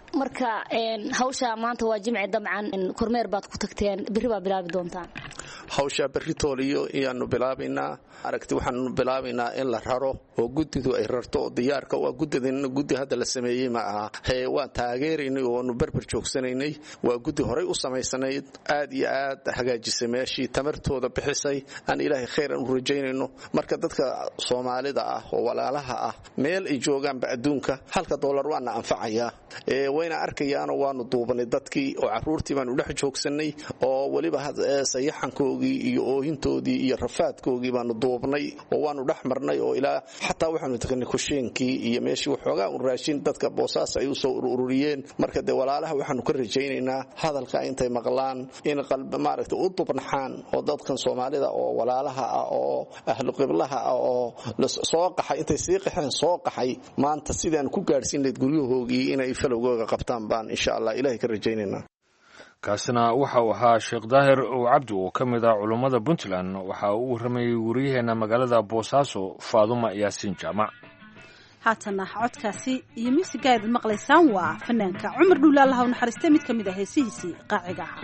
marka hawsha maanta waa jimci dabcan kormeer baad ku tagteen berri baa bilaabi doontaan hawsha berri tooliyo iyaanu bilaabaynaa aragti waxaanu bilaabaynaa in la raro oo guddidu ay rarto diyaarka waa guddidina guddi hadda la sameeyey ma aha ee waan taageeraynay oo aanu berber joogsanaynay waa guddi horey u samaysanayd aad iyo aad hagaajisay meeshii tamartooda bixisay aan ilaahay khayr aan u rajaynayno marka dadka Soomaalida ah oo walaalaha ah meel ay joogaanba adduunka halka dollar waana anfacaya ee wayna arkayaan waanu duubanay dadkii oo caruurtii baanu dhex joogsanay oo waliba sayaxankoogii iyo oohintoodii iyo rafaadkoogii baanu duubnay oo waanu dhex marnay oo ilaa xataa waxaanu tagnay kusheenkii iyo meeshii waxoogaa u raashin dadka boosaas ay u soo ururiyeen marka de walaalaha waxaanu ka rajaynaynaa hadalka intay maqlaan in qalb maaragtay u dubnaxaan oo dadkan Soomaalida oo walaalaha ah oo ahlu qiblaha ah oo soo qaxay intay sii qaxeen soo qaxay maanta sidaan ku gaarsiinay guryahoogii inay falowgooga qabtaan baan insha Allah ilaahay ka rajaynaynaa kaasina waxa uu ahaa Sheekh Daahir oo Cabdi oo kamid ah culimada Puntland waxa uu warramay wariyaheena magaalada Boosaaso Faaduma Yaasiin Jaamac haatana codkaasi iyo musigaad maqlaysaan waa fanaanka Cumar Dhuulaalaha oo naxariistay mid kamid ah heesihiisii qaaciga ah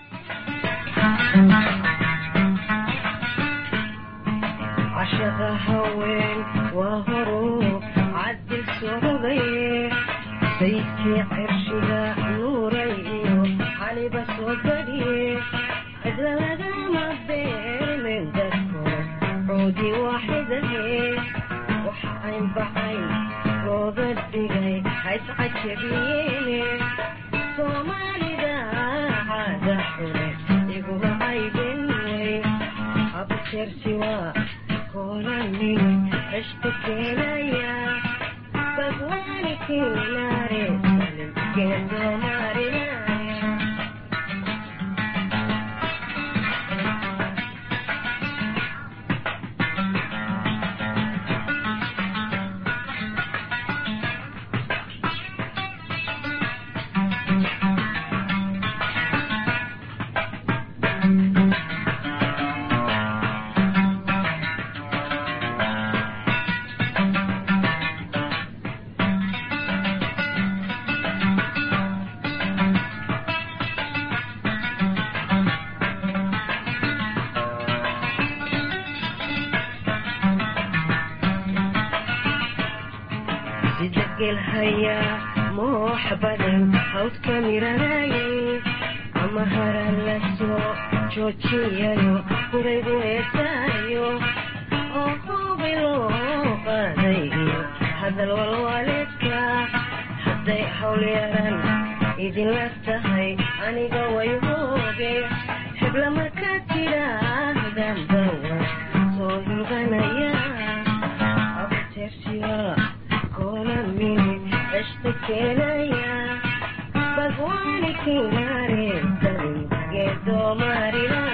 عشق هوين وهرو عدل سرغي سيكي عرشدا نوري حليب سوكري إذا لدى مبير من دكو عودي واحدة وحعين بعين روض الدقي حيث عجبيني صومالي دا عادة حولي يقول عيبيني أبصر سوا كونني اشتكينا يا بغواني كناري سلم كندو مارينا الهيا محبدا حوت كاميراي أما هرا لسو جوجيايو قريبو يسايو أوهو بلو قاديو هذا الوالوالدك حتى يحاول يران إذن لفتهي أني قويهوبي حبل مركاتيرا هدام دوا صوهي غنايا أبتر سوا كونني اشتكينا يا بغواني كناري سلم كندو مارينا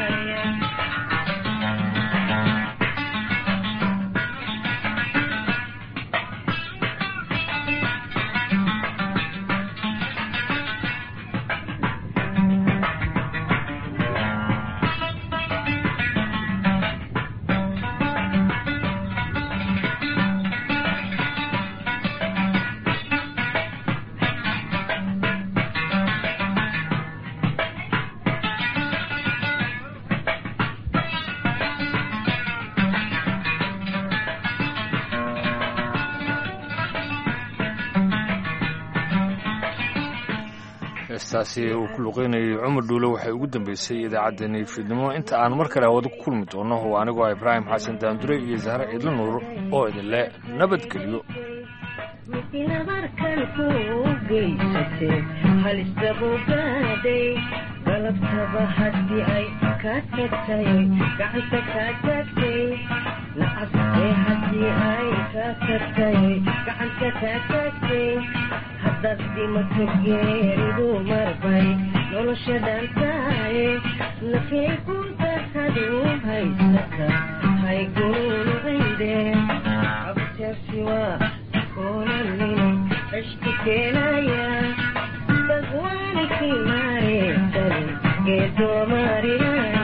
heestaasi uu ku luqeynayay Cumar Dhuule waxay ugu dambeysay idaacaddani fiidnimo inta aan mar kale wada ku kulmi doono oo anigoo Ibrahim Xasan Daandure iyo Zahra Ciidla Nuur oo idin leh nabadgelyo مثل بركان فوقي ستين هل استبوغادي قلبت بهدي أي كاتكتاي قعدت كاتكتاي نعصي هدي أي كاتكتاي قعدت كاتكتاي هدفتي متغيري دو مربي لولو شدانتاي نفي كنت هدو هاي سكا هاي قولوا عندي أبتر سوا كونني اشتكينا يا بغواني كناري سلم كندو مارينا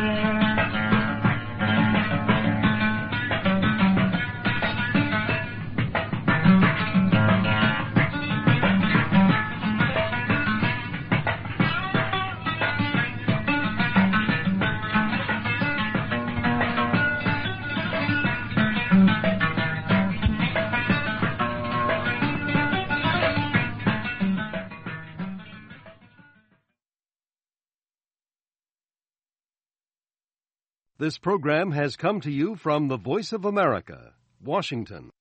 This program has come to you from the Voice of America, Washington.